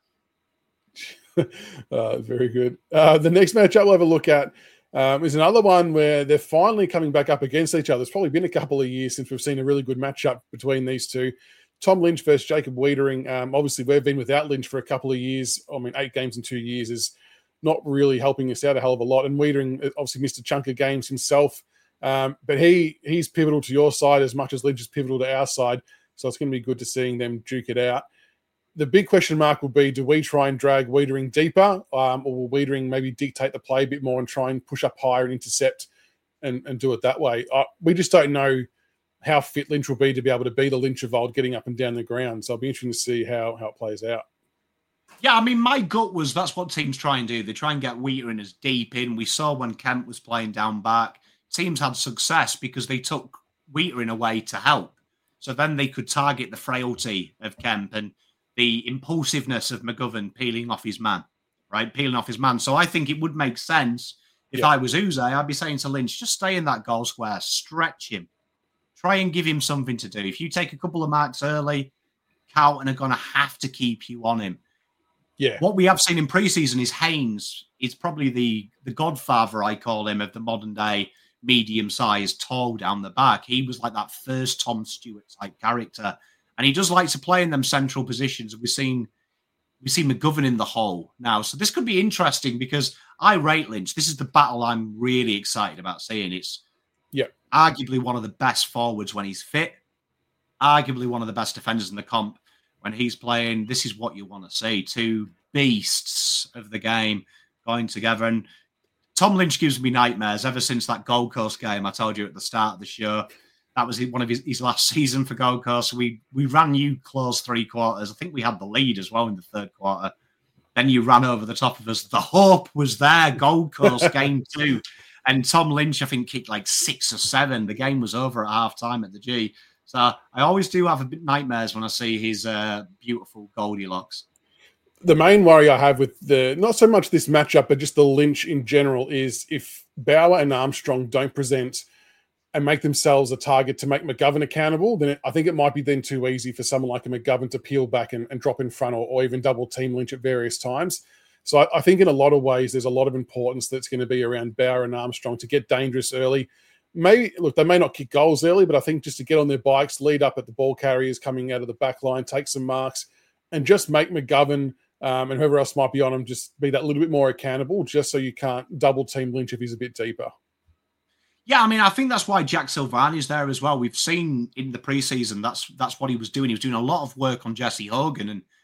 uh, very good. Uh, the next matchup we'll have a look at um, is another one where they're finally coming back up against each other. It's probably been a couple of years since we've seen a really good matchup between these two. Tom Lynch versus Jacob Wiedering. Um, obviously, we've been without Lynch for a couple of years. I mean, eight games in two years is not really helping us out a hell of a lot. And Wiedering obviously missed a chunk of games himself. Um, but he he's pivotal to your side as much as Lynch is pivotal to our side. So it's going to be good to seeing them duke it out. The big question mark will be, do we try and drag Wiedering deeper um, or will Wiedering maybe dictate the play a bit more and try and push up higher and intercept and, and do it that way? Uh, we just don't know how fit Lynch will be to be able to be the Lynch of old getting up and down the ground. So I'll be interested to see how, how it plays out. Yeah, I mean, my gut was that's what teams try and do. They try and get Wiedering as deep in. We saw when Kemp was playing down back, teams had success because they took Wiedering away to help. So then they could target the frailty of Kemp and the impulsiveness of McGovern peeling off his man, right? Peeling off his man. So I think it would make sense if yeah. I was Uze, I'd be saying to Lynch, just stay in that goal square, stretch him. Try and give him something to do. If you take a couple of marks early, Carlton are going to have to keep you on him. Yeah. What we have seen in preseason is Haynes. It's probably the, the godfather, I call him, of the modern day medium-sized, tall down the back. He was like that first Tom Stewart type character. And he does like to play in them central positions. We've seen, we've seen McGovern in the hole now. So this could be interesting because I rate Lynch. This is the battle I'm really excited about seeing. It's yeah. arguably one of the best forwards when he's fit, arguably one of the best defenders in the comp when he's playing. This is what you want to see. Two beasts of the game going together. And Tom Lynch gives me nightmares ever since that Gold Coast game I told you at the start of the show. That was one of his, his last season for Gold Coast. We we ran you close three quarters. I think we had the lead as well in the third quarter. Then you ran over the top of us. The hope was there. Gold Coast game two. And Tom Lynch, I think, kicked like six or seven. The game was over at half time at the G. So I always do have a bit nightmares when I see his uh, beautiful Goldilocks. The main worry I have with the, not so much this matchup, but just the Lynch in general, is if Bauer and Armstrong don't present and make themselves a target to make McGovern accountable, then it, I think it might be then too easy for someone like a McGovern to peel back and, and drop in front or, or even double team Lynch at various times. So I, I think in a lot of ways, there's a lot of importance that's going to be around Bauer and Armstrong to get dangerous early. Maybe, look, they may not kick goals early, but I think just to get on their bikes, lead up at the ball carriers coming out of the back line, take some marks, and just make McGovern um, and whoever else might be on him just be that little bit more accountable, just so you can't double team Lynch if he's a bit deeper. Yeah, I mean, I think that's why Jack Silvani is there as well. We've seen in the preseason that's that's what he was doing. He was doing a lot of work on Jesse Hogan, and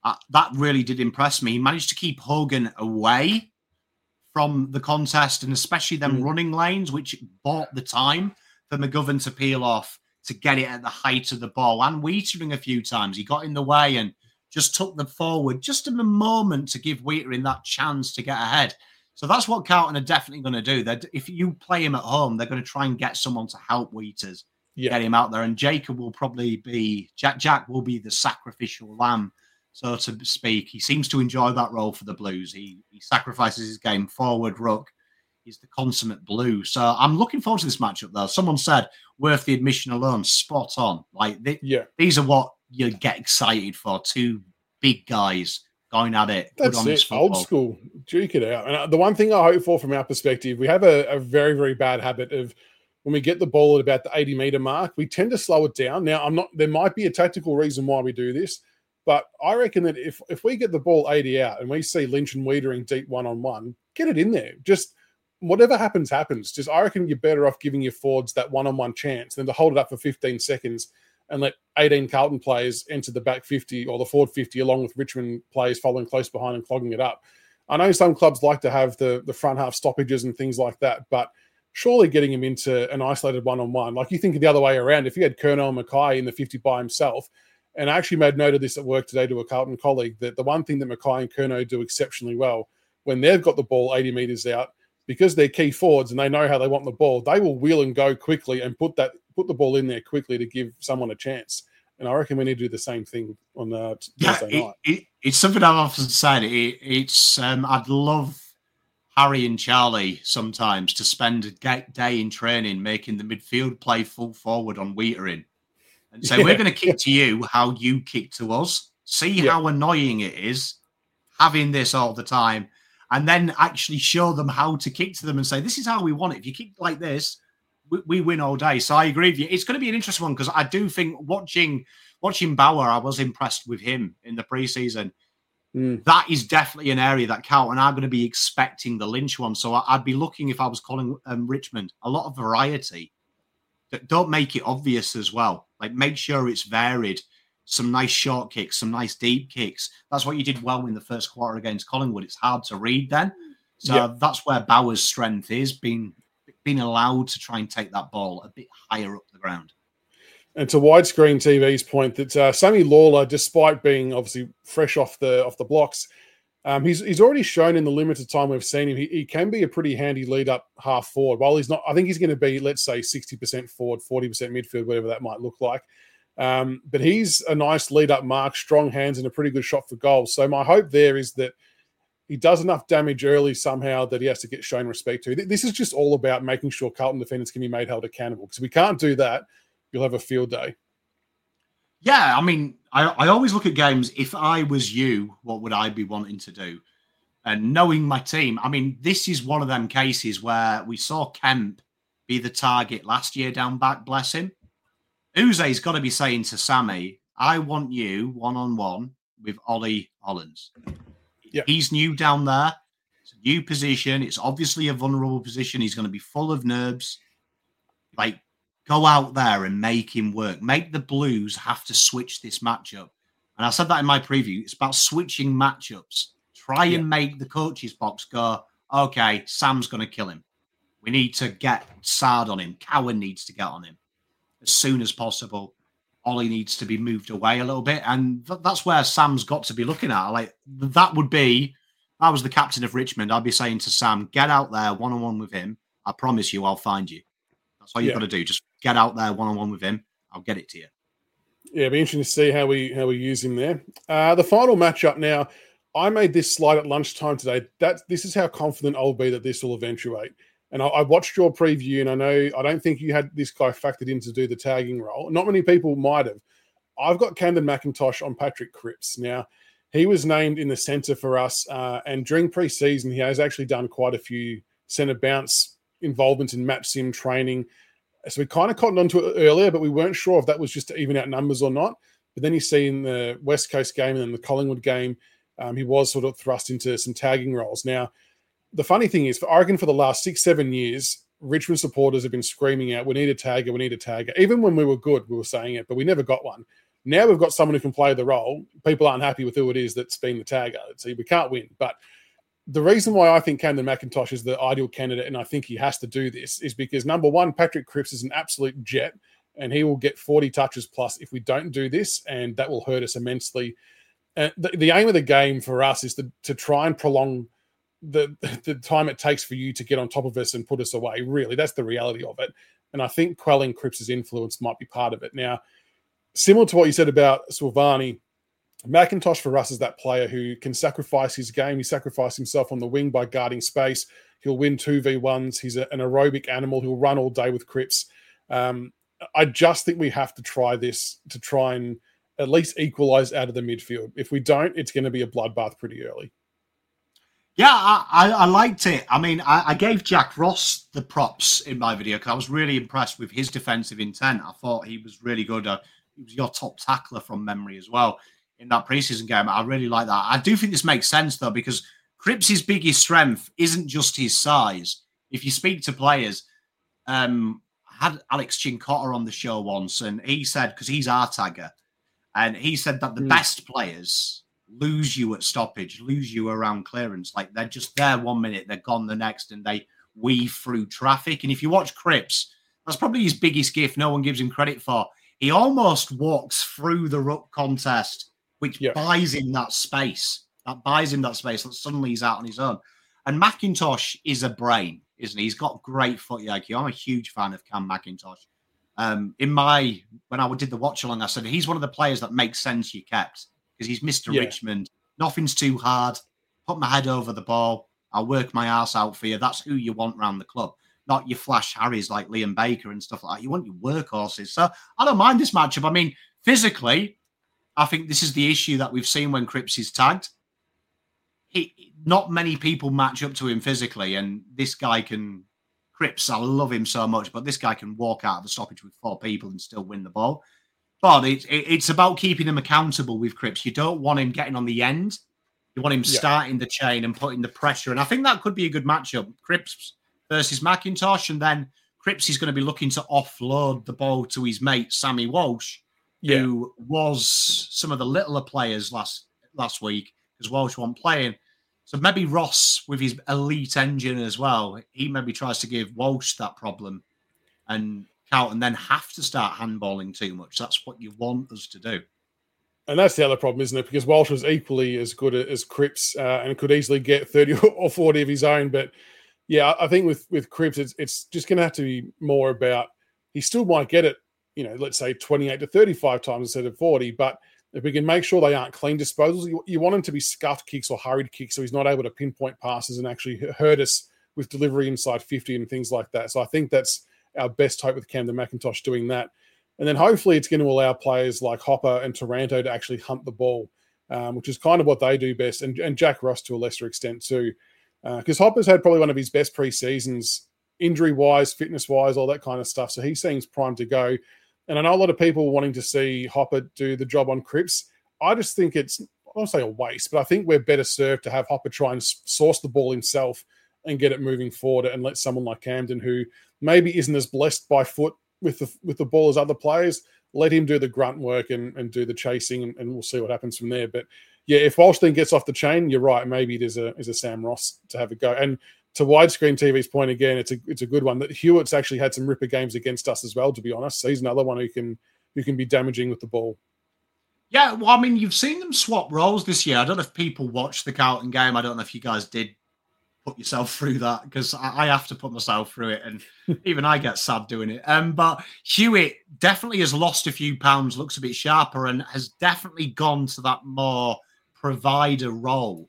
Uh, that really did impress me. He managed to keep Hogan away from the contest, and especially them mm. running lanes, which bought the time for McGovern to peel off to get it at the height of the ball. And Wheatering a few times, he got in the way and just took them forward just in a moment to give Wheatering that chance to get ahead. So that's what Carlton are definitely going to do. They're, if you play him at home, they're going to try and get someone to help Wheaters yeah. get him out there. And Jacob will probably be, Jack Jack will be the sacrificial lamb, so to speak. He seems to enjoy that role for the Blues. He, he sacrifices his game forward, ruck. He's the consummate Blue. So I'm looking forward to this matchup, though. Someone said, worth the admission alone, spot on. Like they, yeah. These are what you get excited for. Two big guys going at it. That's it. Old school. Duke it out. And the one thing I hope for from our perspective, we have a, a very, very bad habit of when we get the ball at about the eighty meter mark, we tend to slow it down. Now, I'm not. There might be a tactical reason why we do this, but I reckon that if if we get the ball eighty out and we see Lynch and Wiedering deep one on one, get it in there. Just whatever happens, happens. Just I reckon you're better off giving your forwards that one on one chance than to hold it up for fifteen seconds and let eighteen Carlton players enter the back fifty or the forward fifty along with Richmond players following close behind and clogging it up. I know some clubs like to have the, the front half stoppages and things like that, but surely getting him into an isolated one-on-one, like you think of the other way around, if you had Curnow and Mackay in the fifty by himself, and I actually made note of this at work today to a Carlton colleague, that the one thing that Mackay and Curnow do exceptionally well, when they've got the ball eighty metres out, because they're key forwards and they know how they want the ball, they will wheel and go quickly and put that put the ball in there quickly to give someone a chance. And I reckon we need to do the same thing on uh, Thursday yeah, it, night. It, it's something I've often said. It, it's um, I'd love Harry and Charlie sometimes to spend a day in training making the midfield play full forward on Wheatering and say, yeah. we're going to kick to you how you kick to us. See yeah. how annoying it is having this all the time. And then actually show them how to kick to them and say, this is how we want it. If you kick like this, we, we win all day. So I agree with you. It's going to be an interesting one because I do think watching watching Bauer, I was impressed with him in the preseason. Mm. That is definitely an area that Carlton are going to be expecting the Lynch one. So I'd be looking, if I was calling um, Richmond, a lot of variety. Don't make it obvious as well. Like, make sure it's varied. Some nice short kicks, some nice deep kicks. That's what you did well in the first quarter against Collingwood. It's hard to read then. So yeah. that's where Bauer's strength is, being, being allowed to try and take that ball a bit higher up the ground. And to widescreen T V's point that uh, Sammy Lawler, despite being obviously fresh off the off the blocks, um, he's he's already shown in the limited time we've seen him, he, he can be a pretty handy lead up half forward. While he's not, I think he's going to be, let's say, sixty percent forward, forty percent midfield, whatever that might look like. Um, but he's a nice lead up mark, strong hands, and a pretty good shot for goal. So my hope there is that he does enough damage early somehow that he has to get shown respect to. This is just all about making sure Carlton defenders can be made held accountable, because if we can't do that, you'll have a field day. Yeah, I mean, I, I always look at games. If I was you, what would I be wanting to do? And knowing my team, I mean, this is one of them cases where we saw Kemp be the target last year down back, bless him. Uze's got to be saying to Sammy, I want you one-on-one with Ollie Hollands. Yep. He's new down there. It's a new position. It's obviously a vulnerable position. He's going to be full of nerves. Like, go out there and make him work. Make the Blues have to switch this matchup. And I said that in my preview. It's about switching matchups. Try yeah. and make the coach's box go, okay, Sam's going to kill him. We need to get Sard on him. Cowan needs to get on him as soon as possible. Ollie needs to be moved away a little bit. And th- that's where Sam's got to be looking at. Like, that would be, if I was the captain of Richmond, I'd be saying to Sam, get out there one-on-one with him. I promise you, I'll find you. That's all you've yeah. got to do. Just get out there one-on-one with him. I'll get it to you. Yeah, it'll be interesting to see how we how we use him there. Uh, the final matchup now, I made this slide at lunchtime today. That This is how confident I'll be that this will eventuate. And I, I watched your preview, and I know I don't think you had this guy factored in to do the tagging role. Not many people might have. I've got Camden McIntosh on Patrick Cripps. Now, he was named in the centre for us, uh, and during pre-season, he has actually done quite a few centre bounce involvement in match sim training. So we kind of cottoned onto it earlier, but we weren't sure if that was just to even out numbers or not. But then you see in the West Coast game and then the Collingwood game, um, he was sort of thrust into some tagging roles. Now, the funny thing is, for Oregon for the last six, seven years, Richmond supporters have been screaming out, we need a tagger, we need a tagger. Even when we were good, we were saying it, but we never got one. Now we've got someone who can play the role. People aren't happy with who it is that's been the tagger. So we can't win. But the reason why I think Camden McIntosh is the ideal candidate, and I think he has to do this, is because, number one, Patrick Cripps is an absolute jet, and he will get forty touches plus if we don't do this, and that will hurt us immensely. And the, the aim of the game for us is to, to try and prolong the, the time it takes for you to get on top of us and put us away. Really, that's the reality of it. And I think quelling Cripps' influence might be part of it. Now, similar to what you said about Silvani, McIntosh for us is that player who can sacrifice his game. He sacrificed himself on the wing by guarding space. He'll win two v ones. He's a, an aerobic animal. He'll run all day with Cripps. Um, I just think we have to try this to try and at least equalize out of the midfield. If we don't, it's going to be a bloodbath pretty early. Yeah, I, I, I liked it. I mean, I, I gave Jack Ross the props in my video because I was really impressed with his defensive intent. I thought he was really good. Uh, he was your top tackler from memory as well in that preseason game. I really like that. I do think this makes sense, though, because Cripps' biggest strength isn't just his size. If you speak to players, um, I had Alex Chincotta on the show once, and he said, because he's our tagger, and he said that the mm. best players lose you at stoppage, lose you around clearance. Like, they're just there one minute, they're gone the next, and they weave through traffic. And if you watch Cripps, that's probably his biggest gift no one gives him credit for. He almost walks through the ruck contest, which yeah. buys him that space. That buys him that space. That suddenly he's out on his own. And McIntosh is a brain, isn't he? He's got great footy I Q. I'm a huge fan of Cam McIntosh. Um, in my when I did the watch along, I said he's one of the players that makes sense you kept because he's Mister Yeah. Richmond. Nothing's too hard. Put my head over the ball. I'll work my ass out for you. That's who you want around the club, not your flash Harrys like Liam Baker and stuff like that. You want your workhorses. So I don't mind this matchup. I mean, physically, I think this is the issue that we've seen when Cripps is tagged. He, not many people match up to him physically, and this guy can, Cripps, I love him so much, but this guy can walk out of the stoppage with four people and still win the ball. But it, it, it's about keeping him accountable with Cripps. You don't want him getting on the end. You want him yeah. starting the chain and putting the pressure. And I think that could be a good matchup. Cripps versus McIntosh, and then Cripps is going to be looking to offload the ball to his mate, Sammy Walsh, yeah. who was some of the littler players last last week because Walsh wasn't playing. So maybe Ross, with his elite engine as well, he maybe tries to give Walsh that problem and Carlton then have to start handballing too much. That's what you want us to do. And that's the other problem, isn't it? Because Walsh was equally as good as Cripps uh, and could easily get thirty or forty of his own. But yeah, I think with, with Cripps, it's, it's just going to have to be more about, he still might get it, you know, let's say twenty-eight to thirty-five times instead of forty. But if we can make sure they aren't clean disposals, you, you want him to be scuffed kicks or hurried kicks so he's not able to pinpoint passes and actually hurt us with delivery inside fifty and things like that. So I think that's our best hope with Camden McIntosh doing that. And then hopefully it's going to allow players like Hopper and Taranto to actually hunt the ball, um, which is kind of what they do best, and, and Jack Ross to a lesser extent too. Because uh, Hopper's had probably one of his best pre-seasons, injury-wise, fitness-wise, all that kind of stuff. So he seems primed to go. And I know a lot of people wanting to see Hopper do the job on Cripps. I just think it's, I don't say a waste, but I think we're better served to have Hopper try and source the ball himself and get it moving forward and let someone like Camden, who maybe isn't as blessed by foot with the with the ball as other players, let him do the grunt work and, and do the chasing, and, and we'll see what happens from there. But yeah, if Walsh then gets off the chain, you're right. Maybe there's a is a Sam Ross to have a go. And to widescreen T V's point again, it's a it's a good one. That Hewitt's actually had some ripper games against us as well, to be honest. So he's another one who can who can be damaging with the ball. Yeah, well, I mean, you've seen them swap roles this year. I don't know if people watched the Carlton game. I don't know if you guys did put yourself through that, because I have to put myself through it, and even I get sad doing it. Um, but Hewitt definitely has lost a few pounds, looks a bit sharper, and has definitely gone to that more provider role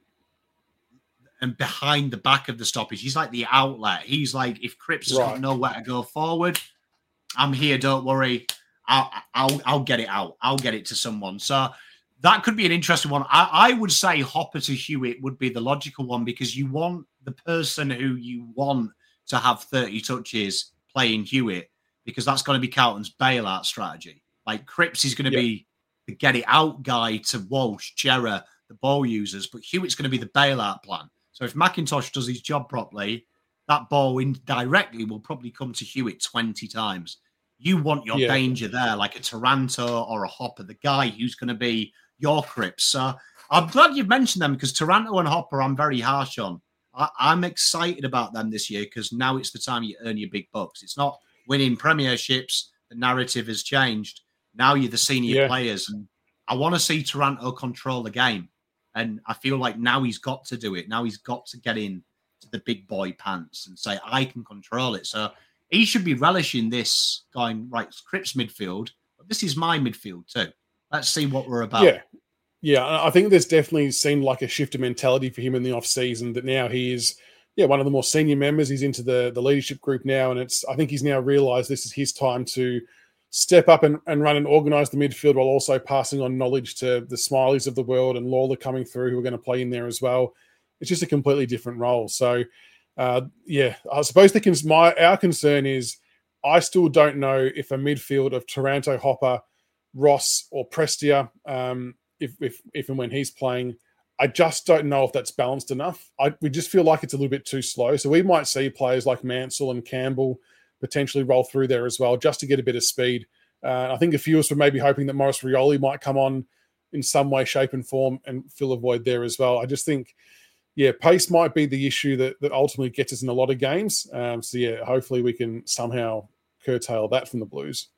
and behind the back of the stoppage. He's like the outlet. He's like, if Cripps right. doesn't know where to go forward, I'm here, don't worry. I'll, I'll, I'll get it out. I'll get it to someone. So that could be an interesting one. I, I would say Hopper to Hewitt would be the logical one, because you want the person who you want to have thirty touches playing Hewitt, because that's going to be Carlton's bailout strategy. Like Cripps is going to yep. be the get it out guy to Walsh, Jera, the ball users, but Hewitt's going to be the bailout plan. So if McIntosh does his job properly, that ball indirectly will probably come to Hewitt twenty times. You want your Yeah. danger there, like a Taranto or a Hopper, the guy who's going to be your Cripps. So I'm glad you've mentioned them because Taranto and Hopper I'm very harsh on. I, I'm excited about them this year because now it's the time you earn your big bucks. It's not winning premierships. The narrative has changed. Now you're the senior Yeah. players. And I want to see Taranto control the game. And I feel like now he's got to do it. Now he's got to get in to the big boy pants and say, I can control it. So he should be relishing this, going, right, Cripps midfield, but this is my midfield too. Let's see what we're about. Yeah. Yeah, I think there's definitely seemed like a shift of mentality for him in the off-season that now he is, yeah, one of the more senior members. He's into the, the leadership group now, and it's I think he's now realised this is his time to step up and, and run and organise the midfield while also passing on knowledge to the Smileys of the world and Lawler coming through who are going to play in there as well. It's just a completely different role. So, uh, yeah, I suppose the cons- my our concern is I still don't know if a midfield of Taranto, Hopper, Ross or Prestia, um, if, if if and when he's playing, I just don't know if that's balanced enough. I, we just feel like it's a little bit too slow. So we might see players like Mansell and Campbell potentially roll through there as well, just to get a bit of speed. Uh, I think a few of us were maybe hoping that Maurice Rioli might come on in some way, shape and form and fill a void there as well. I just think, yeah, pace might be the issue that, that ultimately gets us in a lot of games. Um, so, yeah, hopefully we can somehow curtail that from the Blues.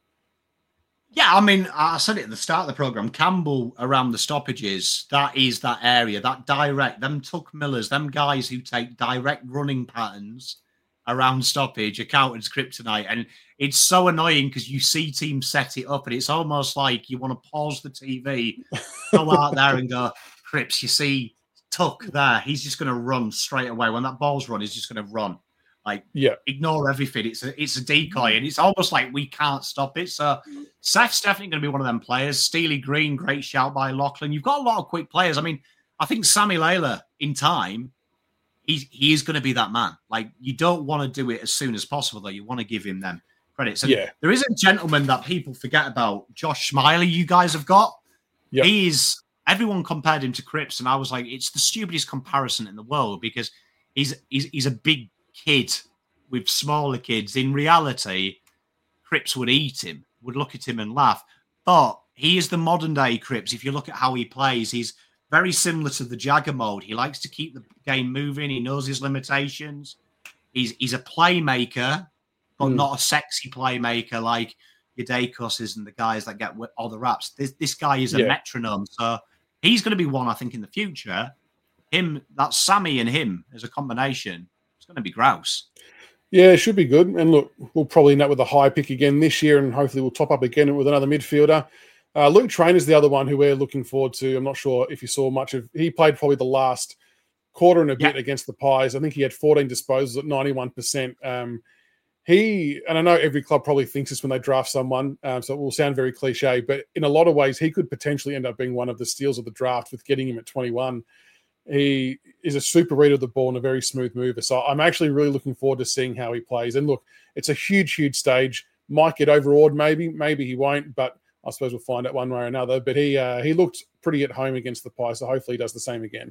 Yeah, I mean, I said it at the start of the program. Campbell around the stoppages, that is that area, that direct, them Tuck Millers, them guys who take direct running patterns around stoppage, account as kryptonite. And it's so annoying because you see teams set it up and it's almost like you want to pause the T V, go out there and go, Cripps, you see Tuck there. He's just going to run straight away. When that ball's run, he's just going to run. Like, yeah, ignore everything. It's a it's a decoy, and it's almost like we can't stop it. So, Seth's definitely going to be one of them players. Steely Green, great shout by Lachlan. You've got a lot of quick players. I mean, I think Sammy Layla, in time, he's he is going to be that man. Like, you don't want to do it as soon as possible, though. You want to give him them credits. And yeah. there is a gentleman that people forget about, Josh Smiley. You guys have got. Yep. He is. Everyone compared him to Cripps, and I was like, it's the stupidest comparison in the world because he's he's he's a big kid with smaller kids. In reality, Cripps would eat him, would look at him and laugh. But he is the modern day Cripps. If you look at how he plays, he's very similar to the Jagger mode. He likes to keep the game moving. He knows his limitations. He's he's a playmaker, but mm. not a sexy playmaker like your Dacoses and the guys that get all the raps. This this guy is a yeah. metronome. So he's going to be one, I think, in the future. Him, that's Sammy and him as a combination. It's going to be grouse. Yeah, it should be good. And look, we'll probably end up with a high pick again this year, and hopefully we'll top up again with another midfielder. Uh, Luke Trainer's the other one who we're looking forward to. I'm not sure if you saw much of. He played probably the last quarter and a bit yeah. against the Pies. I think he had fourteen disposals at ninety-one percent. Um, he, and I know every club probably thinks this when they draft someone, um, so it will sound very cliche, but in a lot of ways, he could potentially end up being one of the steals of the draft with getting him at twenty-one. He is a super reader of the ball and a very smooth mover. So I'm actually really looking forward to seeing how he plays. And look, it's a huge, huge stage. Might get overawed, maybe. Maybe he won't, but I suppose we'll find out one way or another. But he uh, he looked pretty at home against the Pies, so hopefully he does the same again.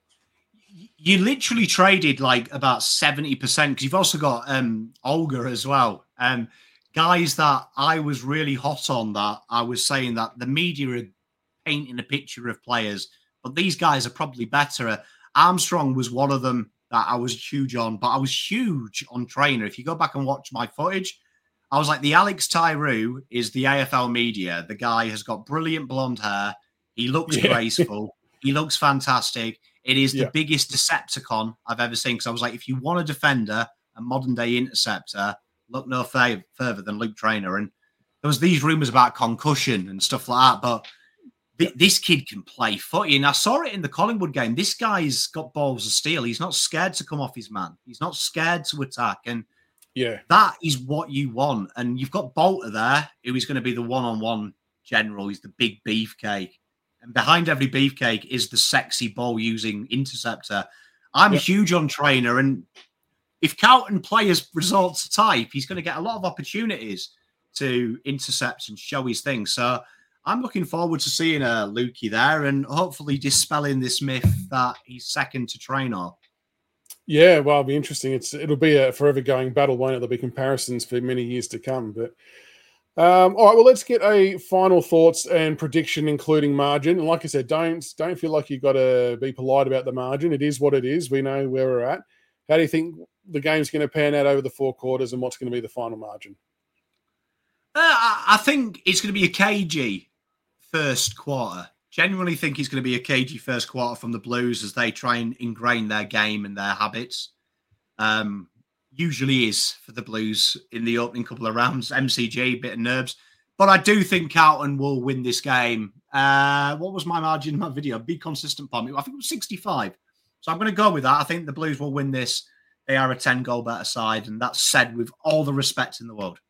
You literally traded like about seventy percent because you've also got um, Olga as well. Um, guys that I was really hot on, that I was saying that the media are painting a picture of players, but these guys are probably better. Armstrong was one of them that I was huge on, but I was huge on Trainer. If you go back and watch my footage, I was like, the Alex Tyree is the A F L media. The guy has got brilliant blonde hair. He looks yeah. graceful. He looks fantastic. It is the yeah. biggest Decepticon I've ever seen. Because I was like, if you want a defender, a modern day interceptor, look no f- further than Luke Trainer. And there was these rumors about concussion and stuff like that, but th- this kid can play footy. And I saw it in the Collingwood game. This guy's got balls of steel. He's not scared to come off his man. He's not scared to attack. And yeah, that is what you want. And you've got Bolter there, who is going to be the one-on-one general. He's the big beefcake. And behind every beefcake is the sexy ball-using interceptor. I'm yep. huge on Trainer. And if Carlton players resort to type, he's going to get a lot of opportunities to intercept and show his thing. So I'm looking forward to seeing uh, Lukey there and hopefully dispelling this myth that he's second to Trainer. Yeah, well, it'll be interesting. It's It'll be a forever going battle, won't it? There'll be comparisons for many years to come. But Um, all right, well, let's get a final thoughts and prediction, including margin. And like I said, don't don't feel like you've got to be polite about the margin. It is what it is. We know where we're at. How do you think the game's going to pan out over the four quarters, and what's going to be the final margin? Uh, I think it's going to be a cagey first quarter. Genuinely think it's going to be a cagey first quarter from the Blues as they try and ingrain their game and their habits. Um, usually is for the Blues in the opening couple of rounds. M C G, bit of nerves. But I do think Carlton will win this game. Uh, what was my margin in my video? Be consistent, Pommy. I think it was sixty-five. So I'm going to go with that. I think the Blues will win this. They are a ten-goal better side, and that's said with all the respect in the world.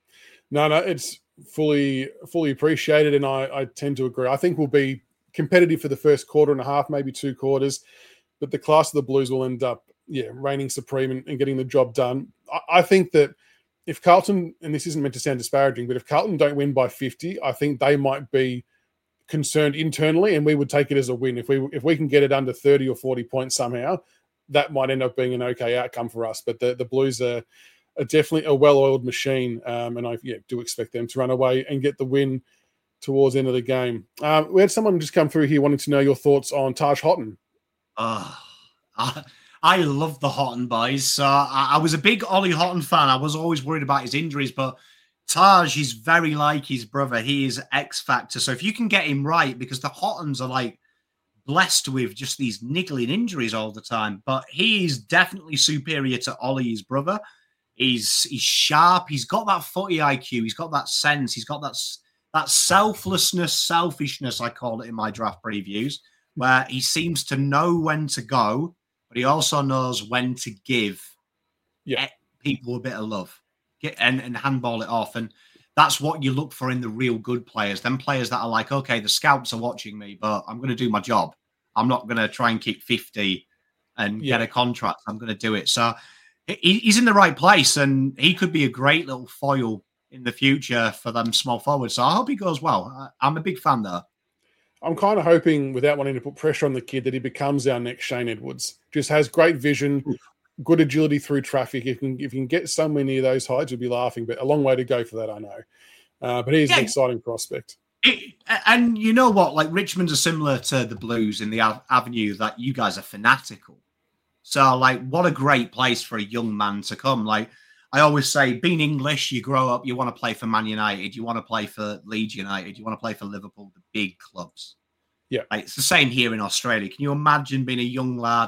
No, no, it's fully fully appreciated, and I, I tend to agree. I think we'll be competitive for the first quarter and a half, maybe two quarters, but the class of the Blues will end up, yeah, reigning supreme and, and getting the job done. I, I think that if Carlton, and this isn't meant to sound disparaging, but if Carlton don't win by fifty, I think they might be concerned internally, and we would take it as a win. If we if we can get it under thirty or forty points somehow, that might end up being an okay outcome for us. But the, the Blues are, are definitely a well-oiled machine, um, and I yeah, do expect them to run away and get the win towards the end of the game. Um, we had someone just come through here wanting to know your thoughts on Taj Houghton. Oh, I, I love the Houghton boys. So I, I was a big Ollie Houghton fan. I was always worried about his injuries, but Taj is very like his brother. He is X Factor. So if you can get him right, because the Houghtons are like blessed with just these niggling injuries all the time, but he is definitely superior to Ollie, his brother. He's he's sharp. He's got that footy I Q. He's got that sense. He's got that that selflessness, selfishness, I call it in my draft previews, where he seems to know when to go, but he also knows when to give yeah. people a bit of love. Get, and, and handball it off. And that's what you look for in the real good players. Them players that are like, okay, the scouts are watching me, but I'm going to do my job. I'm not going to try and kick fifty and yeah. get a contract. I'm going to do it. So he, he's in the right place, and he could be a great little foil in the future for them small forwards. So I hope he goes well. I'm a big fan there. I'm kind of hoping, without wanting to put pressure on the kid, that he becomes our next Shane Edwards. Just has great vision, good agility through traffic. If you can, if you can get somewhere near those heights, you'll be laughing. But a long way to go for that, I know. Uh, but he's yeah. an exciting prospect. It, and you know what? Like, Richmond are similar to the Blues in the av- avenue that you guys are fanatical. So, like, what a great place for a young man to come. Like, I always say, being English, you grow up, you want to play for Man United, you want to play for Leeds United, you want to play for Liverpool, the big clubs. Yeah. Like, it's the same here in Australia. Can you imagine being a young lad,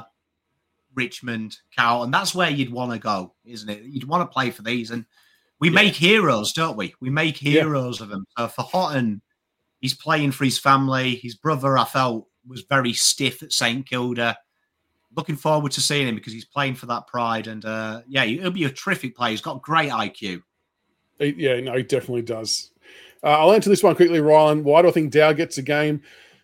Richmond, Carlton? That's where you'd want to go, isn't it? You'd want to play for these. And we yeah. make heroes, don't we? We make heroes yeah. of them. So for Houghton, he's playing for his family. His brother, I felt, was very stiff at Saint Kilda. Looking forward to seeing him because he's playing for that pride. And, uh, yeah, he'll be a terrific player. He's got great I Q. Yeah, no, he definitely does. Uh, I'll answer this one quickly, Ryan. Why do I think Dow gets a game?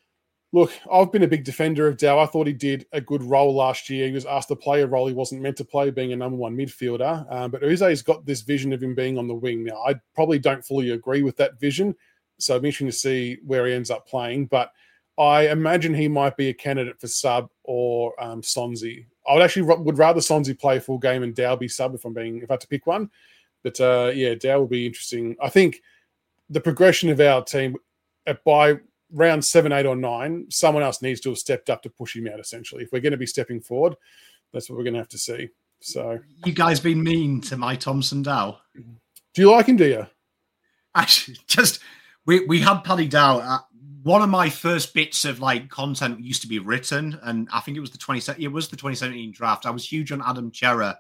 Look, I've been a big defender of Dow. I thought he did a good role last year. He was asked to play a role he wasn't meant to play, being a number one midfielder. Um, but Uze's got this vision of him being on the wing. Now, I probably don't fully agree with that vision, so I'm interested to see where he ends up playing. But I imagine he might be a candidate for sub or um, Sonzi. I would actually would rather Sonzi play a full game and Dow be sub if I'm being if I had to pick one. But uh, yeah, Dow will be interesting. I think the progression of our team at by round seven, eight, or nine, someone else needs to have stepped up to push him out. Essentially, if we're going to be stepping forward, that's what we're going to have to see. So, you guys been mean to my Thompson Dow. Do you like him? Do you? Actually, just we we had Paddy Dow. Uh, one of my first bits of like content used to be written, and I think it was the twenty it was the twenty seventeen draft. I was huge on Adam Chera,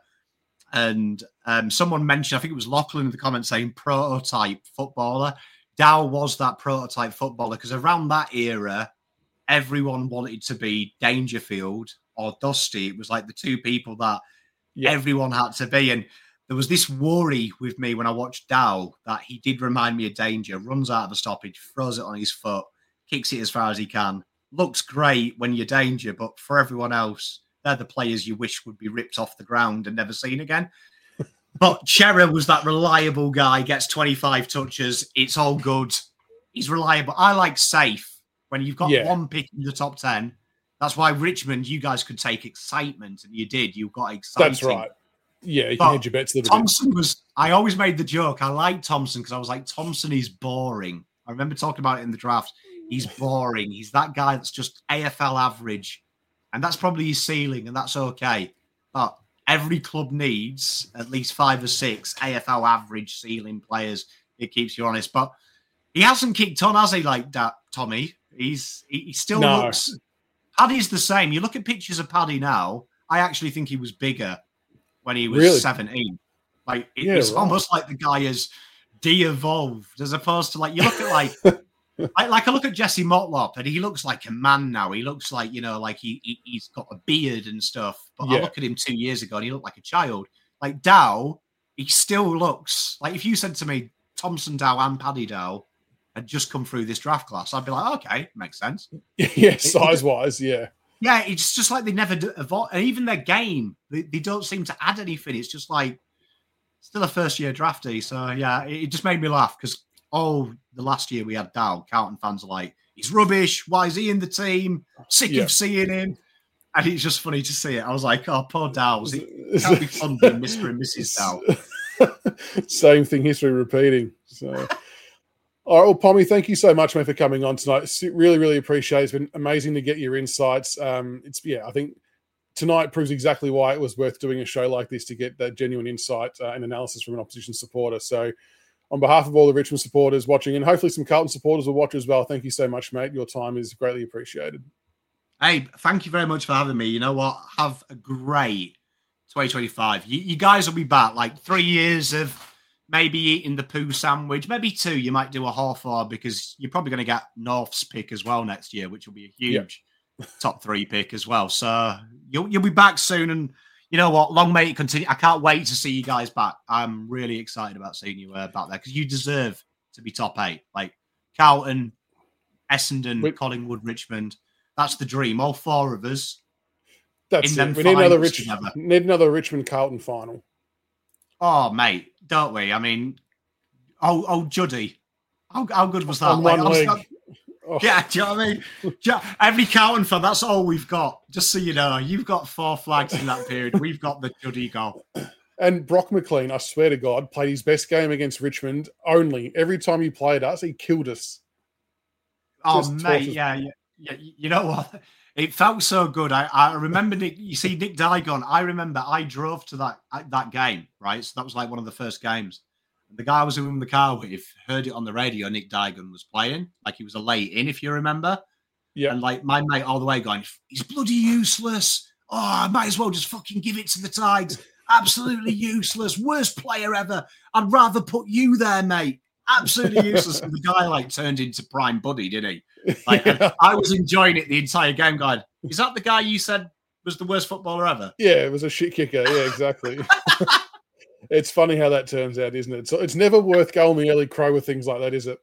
and um, someone mentioned, I think it was Lachlan in the comments saying prototype footballer. Dow was that prototype footballer because around that era, everyone wanted to be Dangerfield or Dusty. It was like the two people that yeah. everyone had to be. And there was this worry with me when I watched Dow that he did remind me of Danger. Runs out of a stoppage, throws it on his foot, kicks it as far as he can. Looks great when you're Danger, but for everyone else, they're the players you wish would be ripped off the ground and never seen again. But Chera was that reliable guy, gets twenty-five touches. It's all good. He's reliable. I like safe. When you've got yeah. one pick in the top ten, that's why Richmond, you guys could take excitement, and you did. You got excited. That's right. Yeah, you but can hedge your bets a little Thompson bit. was, I always made the joke. I liked Thompson because I was like, Thompson is boring. I remember talking about it in the draft. He's boring. He's that guy that's just A F L average. And that's probably his ceiling, and that's okay. But every club needs at least five or six A F L average ceiling players. It keeps you honest. But he hasn't kicked on, has he, like that, Tommy? He's he, he still No. looks... Paddy's the same. You look at pictures of Paddy now, I actually think he was bigger when he was Really? seventeen. Like, it, Yeah, it's right. almost like the guy has de-evolved, as opposed to, like, you look at, like... I, like I look at Jesse Motlop and he looks like a man now. He looks like, you know, like he, he he's got a beard and stuff. But Yeah. I look at him two years ago and he looked like a child. Like Dow, he still looks like, if you said to me Thompson Dow and Paddy Dow had just come through this draft class, I'd be like, okay, makes sense. Yeah, size wise, yeah. Yeah, it's just like they never do evolve. And even their game, they, they don't seem to add anything. It's just like still a first year draftee. So yeah, it, it just made me laugh because oh, the last year we had Dow, Carlton fans are like, he's rubbish. Why is he in the team? Sick Yeah. of seeing him. And it's just funny to see it. I was like, oh, poor Dow's. It can't be fun being Mister and Missus Dow. Same thing, history repeating. So, all right, well, Pommy, thank you so much, man, for coming on tonight. It's really, really appreciate it. It's been amazing to get your insights. Um, it's yeah, I think tonight proves exactly why it was worth doing a show like this, to get that genuine insight uh, and analysis from an opposition supporter. So, on behalf of all the Richmond supporters watching, and hopefully some Carlton supporters will watch as well, thank you so much, mate. Your time is greatly appreciated. Hey, thank you very much for having me. You know what? Have a great twenty twenty-five. You, you guys will be back. Like three years of maybe eating the poo sandwich, maybe two. You might do a Hawthorne because you're probably going to get North's pick as well next year, which will be a huge yep. top three pick as well. So you'll you'll be back soon. And you know what? Long may it continue. I can't wait to see you guys back. I'm really excited about seeing you uh, back there because you deserve to be top eight. Like Carlton, Essendon, Wait. Collingwood, Richmond. That's the dream. All four of us. That's it. We need another, Rich, need another Richmond Carlton final. Oh, mate, don't we? I mean, oh, oh, Juddy. How, how good was that? On like, one leg. Not, oh. Yeah, do you know what I mean? You know, every Carlton fan, that's all we've got. Just so you know, you've got four flags in that period. We've got the Juddy goal. And Brock McLean, I swear to God, played his best game against Richmond only. Every time he played us, he killed us. Oh, Just mate, yeah, yeah. Yeah, you know what? It felt so good. I, I remember Nick. You see, Nick Dygon. I remember I drove to that that game, right? So that was like one of the first games. The guy I was in the car with heard it on the radio. Nick Dygon was playing, like he was a late in, if you remember. Yeah. And like my mate all the way going, he's bloody useless. Oh, I might as well just fucking give it to the Tigers. Absolutely useless. Worst player ever. I'd rather put you there, mate. Absolutely useless. And the guy like turned into prime buddy, didn't he? Like, yeah. I was enjoying it the entire game, going, is that the guy you said was the worst footballer ever? Yeah, it was a shit kicker. Yeah, exactly. It's funny how that turns out, isn't it? So it's never worth going the early crow with things like that, is it?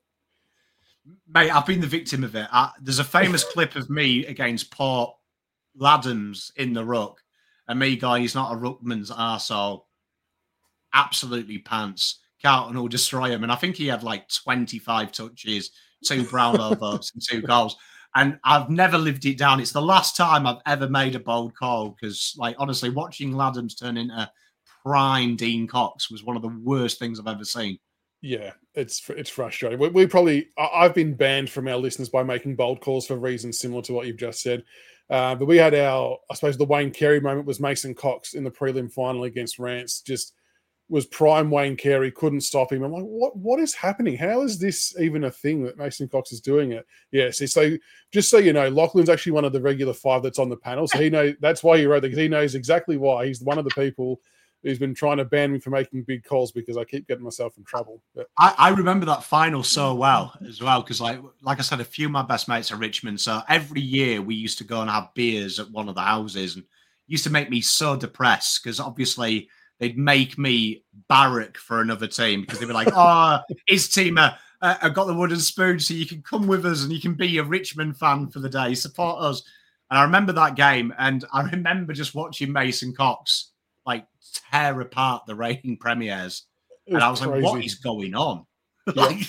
Mate, I've been the victim of it. I, there's a famous clip of me against Port Ladhams in the ruck, and me going, he's not a ruckman's arsehole. Absolutely pants. Carlton will destroy him. And I think he had like twenty-five touches, two Brownlow votes and two goals. And I've never lived it down. It's the last time I've ever made a bold call because, like, honestly, watching Ladhams turn into prime Dean Cox was one of the worst things I've ever seen. Yeah, it's it's frustrating. We, we probably, I've been banned from our listeners by making bold calls for reasons similar to what you've just said. Uh, but we had our, I suppose the Wayne Carey moment was Mason Cox in the prelim final against Rance. Just was prime Wayne Carey, couldn't stop him. I'm like, what? What is happening? How is this even a thing that Mason Cox is doing it? Yeah, see, so just so you know, Lachlan's actually one of the regular five that's on the panel. So he knows, that's why he wrote that, because he knows exactly why. He's one of the people who's been trying to ban me from making big calls because I keep getting myself in trouble. But I, I remember that final so well as well, because like like I said, a few of my best mates are Richmond. So every year we used to go and have beers at one of the houses, and it used to make me so depressed because obviously they'd make me barrack for another team because they'd be like, oh, his team uh, uh, have got the wooden spoon, so you can come with us and you can be a Richmond fan for the day, support us. And I remember that game, and I remember just watching Mason Cox like tear apart the reigning premiers. And I was crazy. Like, what is going on? like,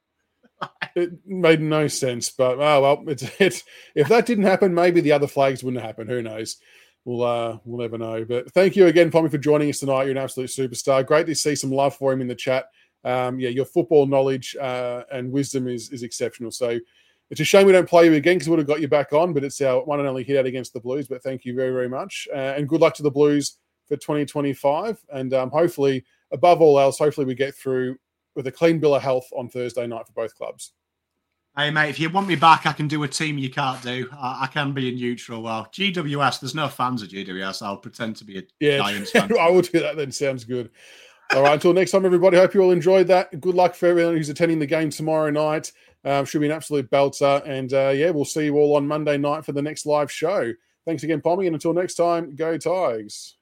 it made no sense, but oh well, it's, it's if that didn't happen, maybe the other flags wouldn't happen. Who knows? we'll uh, we'll never know. But thank you again, Pommy, for joining us tonight. You're an absolute superstar. Great to see some love for him in the chat. Um, yeah, your football knowledge uh, and wisdom is is exceptional. So it's a shame we don't play you again because we would have got you back on, but it's our one and only hit out against the Blues. But thank you very, very much. Uh, and good luck to the Blues for twenty twenty-five. And um, hopefully, above all else, hopefully we get through with a clean bill of health on Thursday night for both clubs. Hey, mate, if you want me back, I can do a team you can't do. I, I can be a neutral. Well, G W S, there's no fans of G W S. I'll pretend to be a yeah, Giants fan. I will do that then. Sounds good. All right, until next time, everybody. Hope you all enjoyed that. Good luck for everyone who's attending the game tomorrow night. Um, should be an absolute belter. And, uh, yeah, we'll see you all on Monday night for the next live show. Thanks again, Pommy. And until next time, go Tigers.